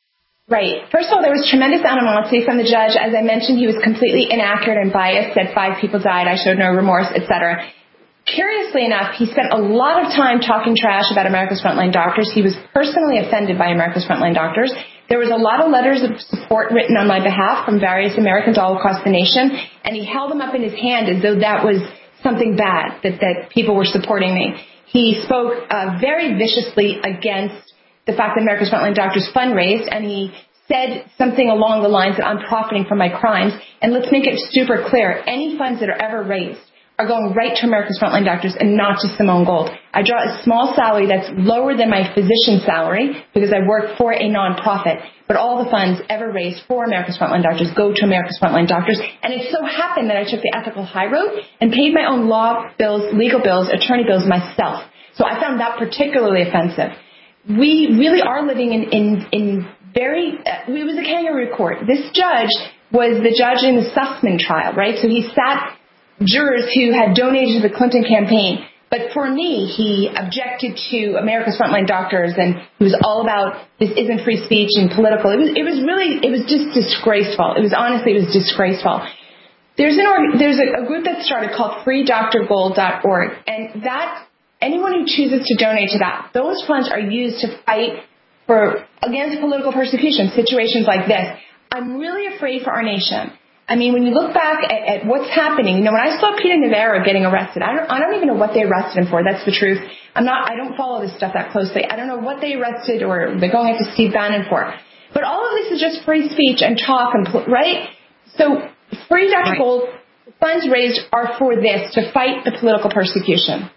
Right. First of all, there was tremendous animosity from the judge. As I mentioned, he was completely inaccurate and biased, said five people died, I showed no remorse, et cetera. Curiously enough, he spent a lot of time talking trash about America's frontline doctors. He was personally offended by America's frontline doctors. There was a lot of letters of support written on my behalf from various Americans all across the nation, and he held them up in his hand as though that was something bad, that, that people were supporting me. He spoke uh, very viciously against the fact that America's Frontline Doctors fundraised, and he said something along the lines that I'm profiting from my crimes. And let's make it super clear, any funds that are ever raised are going right to America's Frontline Doctors and not to Simone Gold. I draw a small salary that's lower than my physician salary because I work for a nonprofit, but all the funds ever raised for America's Frontline Doctors go to America's Frontline Doctors. And it so happened that I took the ethical high road and paid my own law bills, legal bills, attorney bills myself. So I found that particularly offensive. We really are living in, in, in very, uh, it was a kangaroo court. This judge was the judge in the Sussman trial, right? So he sat jurors who had donated to the Clinton campaign. But for me, he objected to America's Frontline Doctors, and he was all about this isn't free speech and political. It was, it was really, it was just disgraceful. It was honestly, it was disgraceful. There's an org, there's a, a group that started called free dr gold dot org, and that anyone who chooses to donate to that, those funds are used to fight for against political persecution, situations like this. I'm really afraid for our nation. I mean, when you look back at, at what's happening, you know, when I saw Peter Navarro getting arrested, I don't, I don't even know what they arrested him for. That's the truth. I'm not, I don't follow this stuff that closely. I don't know what they arrested or they're going after Steve Bannon for. But all of this is just free speech and talk, and right? So free Doctor Gold, the funds raised are for this, to fight the political persecution.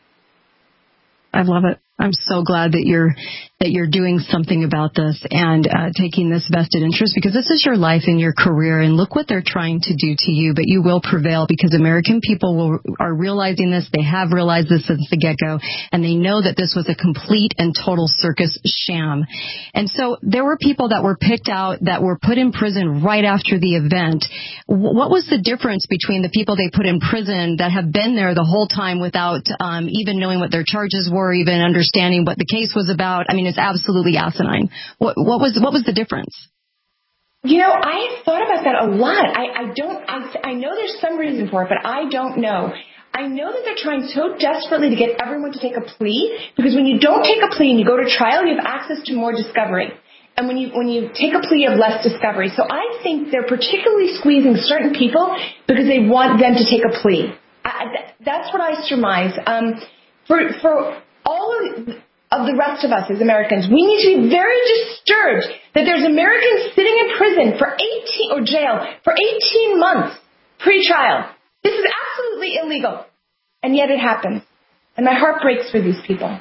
I love it. I'm so glad that you're that you're doing something about this and uh, taking this vested interest, because this is your life and your career, and look what they're trying to do to you. But you will prevail, because American people will, are realizing this. They have realized this since the get-go, and they know that this was a complete and total circus sham. And so there were people that were picked out that were put in prison right after the event. What was the difference between the people they put in prison that have been there the whole time without um, even knowing what their charges were, even understanding what the case was about? I mean, it's absolutely asinine. What, what was what was the difference? You know, I thought about that a lot. I, I don't. I, I know there's some reason for it, but I don't know. I know that they're trying so desperately to get everyone to take a plea, because when you don't take a plea and you go to trial, you have access to more discovery. And when you when you take a plea, you have less discovery. So I think they're particularly squeezing certain people because they want them to take a plea. I, that's what I surmise. Um, for for all of, of the rest of us as Americans, we need to be very disturbed that there's Americans sitting in prison for eighteen or jail for eighteen months pre-trial. This is absolutely illegal, and yet it happens. And my heart breaks for these people.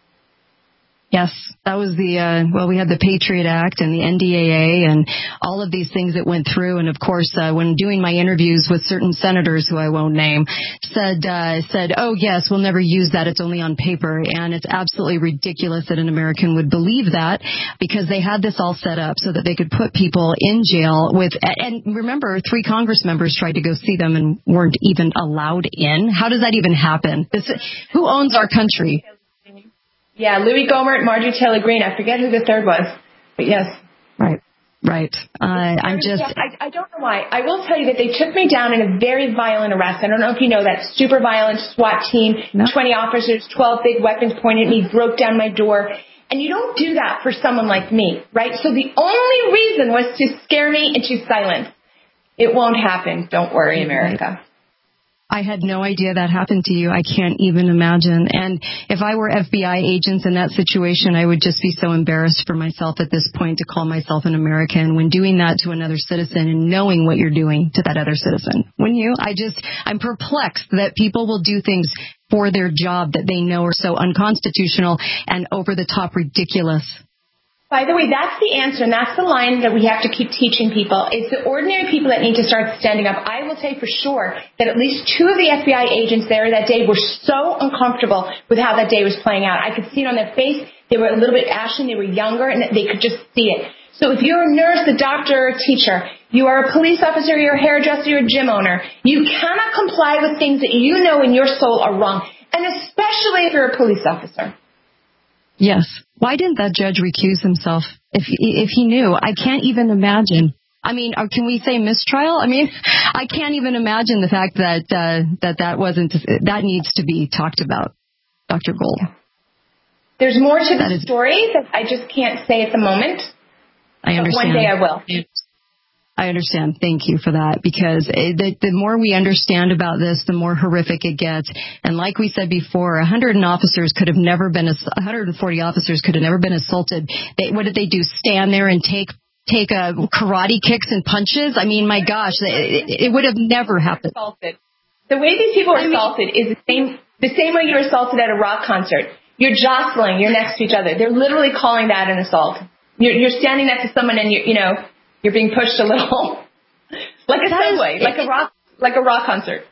Yes, that was the, uh, well, we had the Patriot Act and the N D A A and all of these things that went through. And of course, uh, when doing my interviews with certain senators who I won't name, said, uh, said, oh yes, we'll never use that. It's only on paper. And it's absolutely ridiculous that an American would believe that, because they had this all set up so that they could put people in jail with, and remember, three Congress members tried to go see them and weren't even allowed in. How does that even happen? This, who owns our country? Yeah, Louis Gohmert, Marjorie Taylor Greene. I forget who the third was, but yes. Right, right. Uh, I'm just... I, I don't know why. I will tell you that they took me down in a very violent arrest. I don't know if you know that. Super violent SWAT team, no. twenty officers, twelve big weapons pointed at me, broke down my door. And you don't do that for someone like me, right? So the only reason was to scare me into silence. It won't happen. Don't worry, America. I had no idea that happened to you. I can't even imagine. And if I were F B I agents in that situation, I would just be so embarrassed for myself at this point to call myself an American when doing that to another citizen and knowing what you're doing to that other citizen. Wouldn't you? I just, I'm perplexed that people will do things for their job that they know are so unconstitutional and over the top ridiculous. By the way, that's the answer, and that's the line that we have to keep teaching people. It's the ordinary people that need to start standing up. I will tell you for sure that at least two of the F B I agents there that day were so uncomfortable with how that day was playing out. I could see it on their face. They were a little bit ashen. They were younger, and they could just see it. So if you're a nurse, a doctor, or a teacher, you are a police officer, you're a hairdresser, you're a gym owner, you cannot comply with things that you know in your soul are wrong, and especially if you're a police officer. Yes. Why didn't that judge recuse himself if if he knew? I can't even imagine. I mean, can we say mistrial? I mean, I can't even imagine the fact that uh, that that wasn't, that needs to be talked about, Doctor Gold. There's more to that the is, story that I just can't say at the moment. I understand. One day I will. I understand. Thank you for that, because it, the, the more we understand about this, the more horrific it gets. And like we said before, one hundred officers could have never been, one hundred forty officers could have never been assaulted. They, what did they do? Stand there and take take uh, karate kicks and punches? I mean, my gosh, it, it would have never happened. Assaulted. The way these people are assaulted is the same the same way you're assaulted at a rock concert. You're jostling. You're next to each other. They're literally calling that an assault. You're, you're standing next to someone and you you know. You're being pushed a little, like a that subway, is, like a rock, like a rock concert.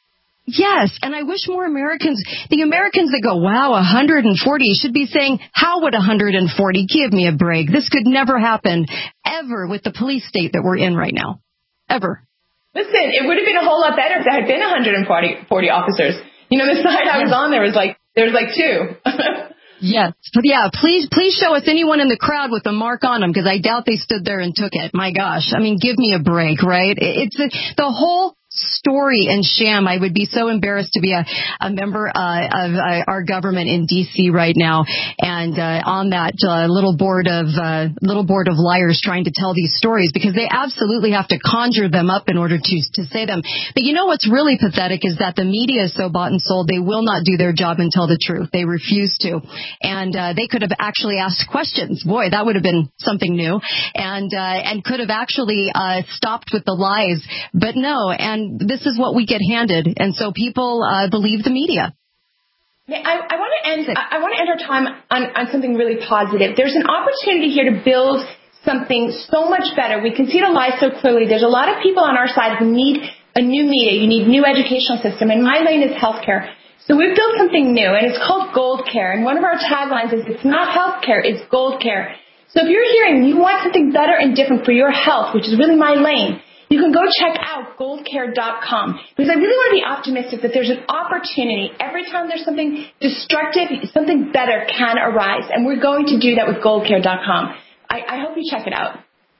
Yes, and I wish more Americans, the Americans that go, wow, one hundred forty, should be saying, how would one hundred forty? Give me a break. This could never happen, ever, with the police state that we're in right now. Ever. Listen, it would have been a whole lot better if there had been one hundred forty officers. You know, the side I was on, there was like, there was like two. Yes. But yeah, please, please show us anyone in the crowd with a mark on them, because I doubt they stood there and took it. My gosh. I mean, give me a break, right? It's a, the whole story and sham. I would be so embarrassed to be a, a member uh, of uh, our government in D C right now, and uh, on that uh, little board of uh, little board of liars trying to tell these stories, because they absolutely have to conjure them up in order to to say them. But you know what's really pathetic is that the media is so bought and sold, they will not do their job and tell the truth. They refuse to, and uh, they could have actually asked questions. Boy, that would have been something new, and uh, and could have actually uh, stopped with the lies. But no, and this is what we get handed, and so people uh, believe the media. I, I want to end. I want to end our time on, on something really positive. There's an opportunity here to build something so much better. We can see the lies so clearly. There's a lot of people on our side who need a new media. You need new educational system, and my lane is healthcare. So we've built something new, and it's called Gold Care. And one of our taglines is, "It's not healthcare, it's Gold Care." So if you're hearing you want something better and different for your health, which is really my lane, you can go check out gold care dot com, because I really want to be optimistic that there's an opportunity. Every time there's something destructive, something better can arise, and we're going to do that with gold care dot com. I, I hope you check it out.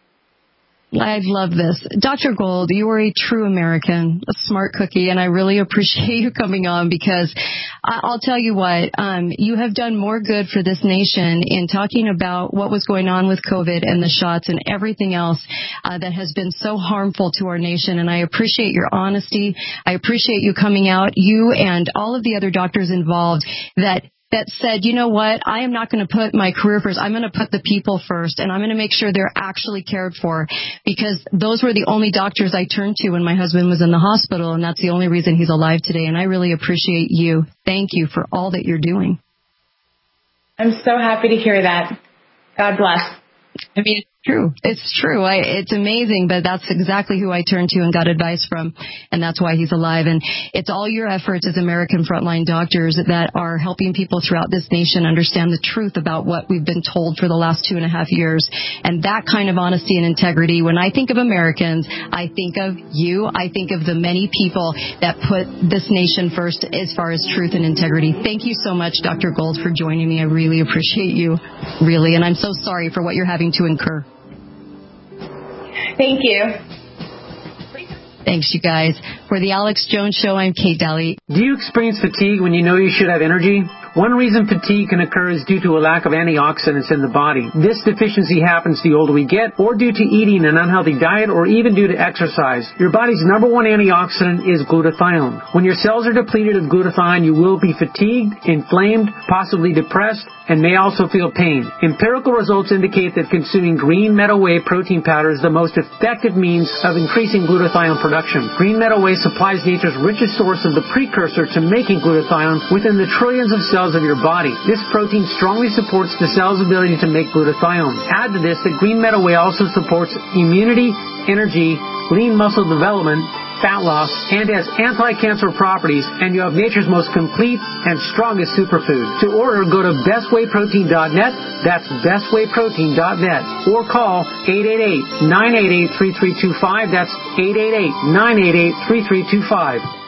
I love this. Doctor Gold, you are a true American, a smart cookie, and I really appreciate you coming on, because I'll tell you what, um, you have done more good for this nation in talking about what was going on with COVID and the shots and everything else uh, that has been so harmful to our nation, and I appreciate your honesty. I appreciate you coming out, you and all of the other doctors involved that that said, you know what, I am not going to put my career first. I'm going to put the people first, and I'm going to make sure they're actually cared for, because those were the only doctors I turned to when my husband was in the hospital, and that's the only reason he's alive today, and I really appreciate you. Thank you for all that you're doing. I'm so happy to hear that. God bless. I mean, it's true. It's true. I, it's amazing, but that's exactly who I turned to and got advice from, and that's why he's alive. And it's all your efforts as American frontline doctors that are helping people throughout this nation understand the truth about what we've been told for the last two and a half years. And that kind of honesty and integrity, when I think of Americans, I think of you. I think of the many people that put this nation first as far as truth and integrity. Thank you so much, Doctor Gold, for joining me. I really appreciate you, really. And I'm so sorry for what you're having to incur. Thank you. Thanks, you guys. For the Alex Jones Show, I'm Kate Daly. Do you experience fatigue when you know you should have energy? One reason fatigue can occur is due to a lack of antioxidants in the body. This deficiency happens the older we get, or due to eating an unhealthy diet, or even due to exercise. Your body's number one antioxidant is glutathione. When your cells are depleted of glutathione, you will be fatigued, inflamed, possibly depressed, and may also feel pain. Empirical results indicate that consuming green meadow whey protein powder is the most effective means of increasing glutathione production. Green meadow whey supplies nature's richest source of the precursor to making glutathione within the trillions of cells of your body. This protein strongly supports the cell's ability to make glutathione. Add to this that green meadow whey also supports immunity, energy, lean muscle development, fat loss, and has anti-cancer properties, and you have nature's most complete and strongest superfood. To order, go to best whey protein dot net, that's best whey protein dot net, or call eight eight eight, nine eight eight, three three two five, that's eight eight eight, nine eight eight, three three two five.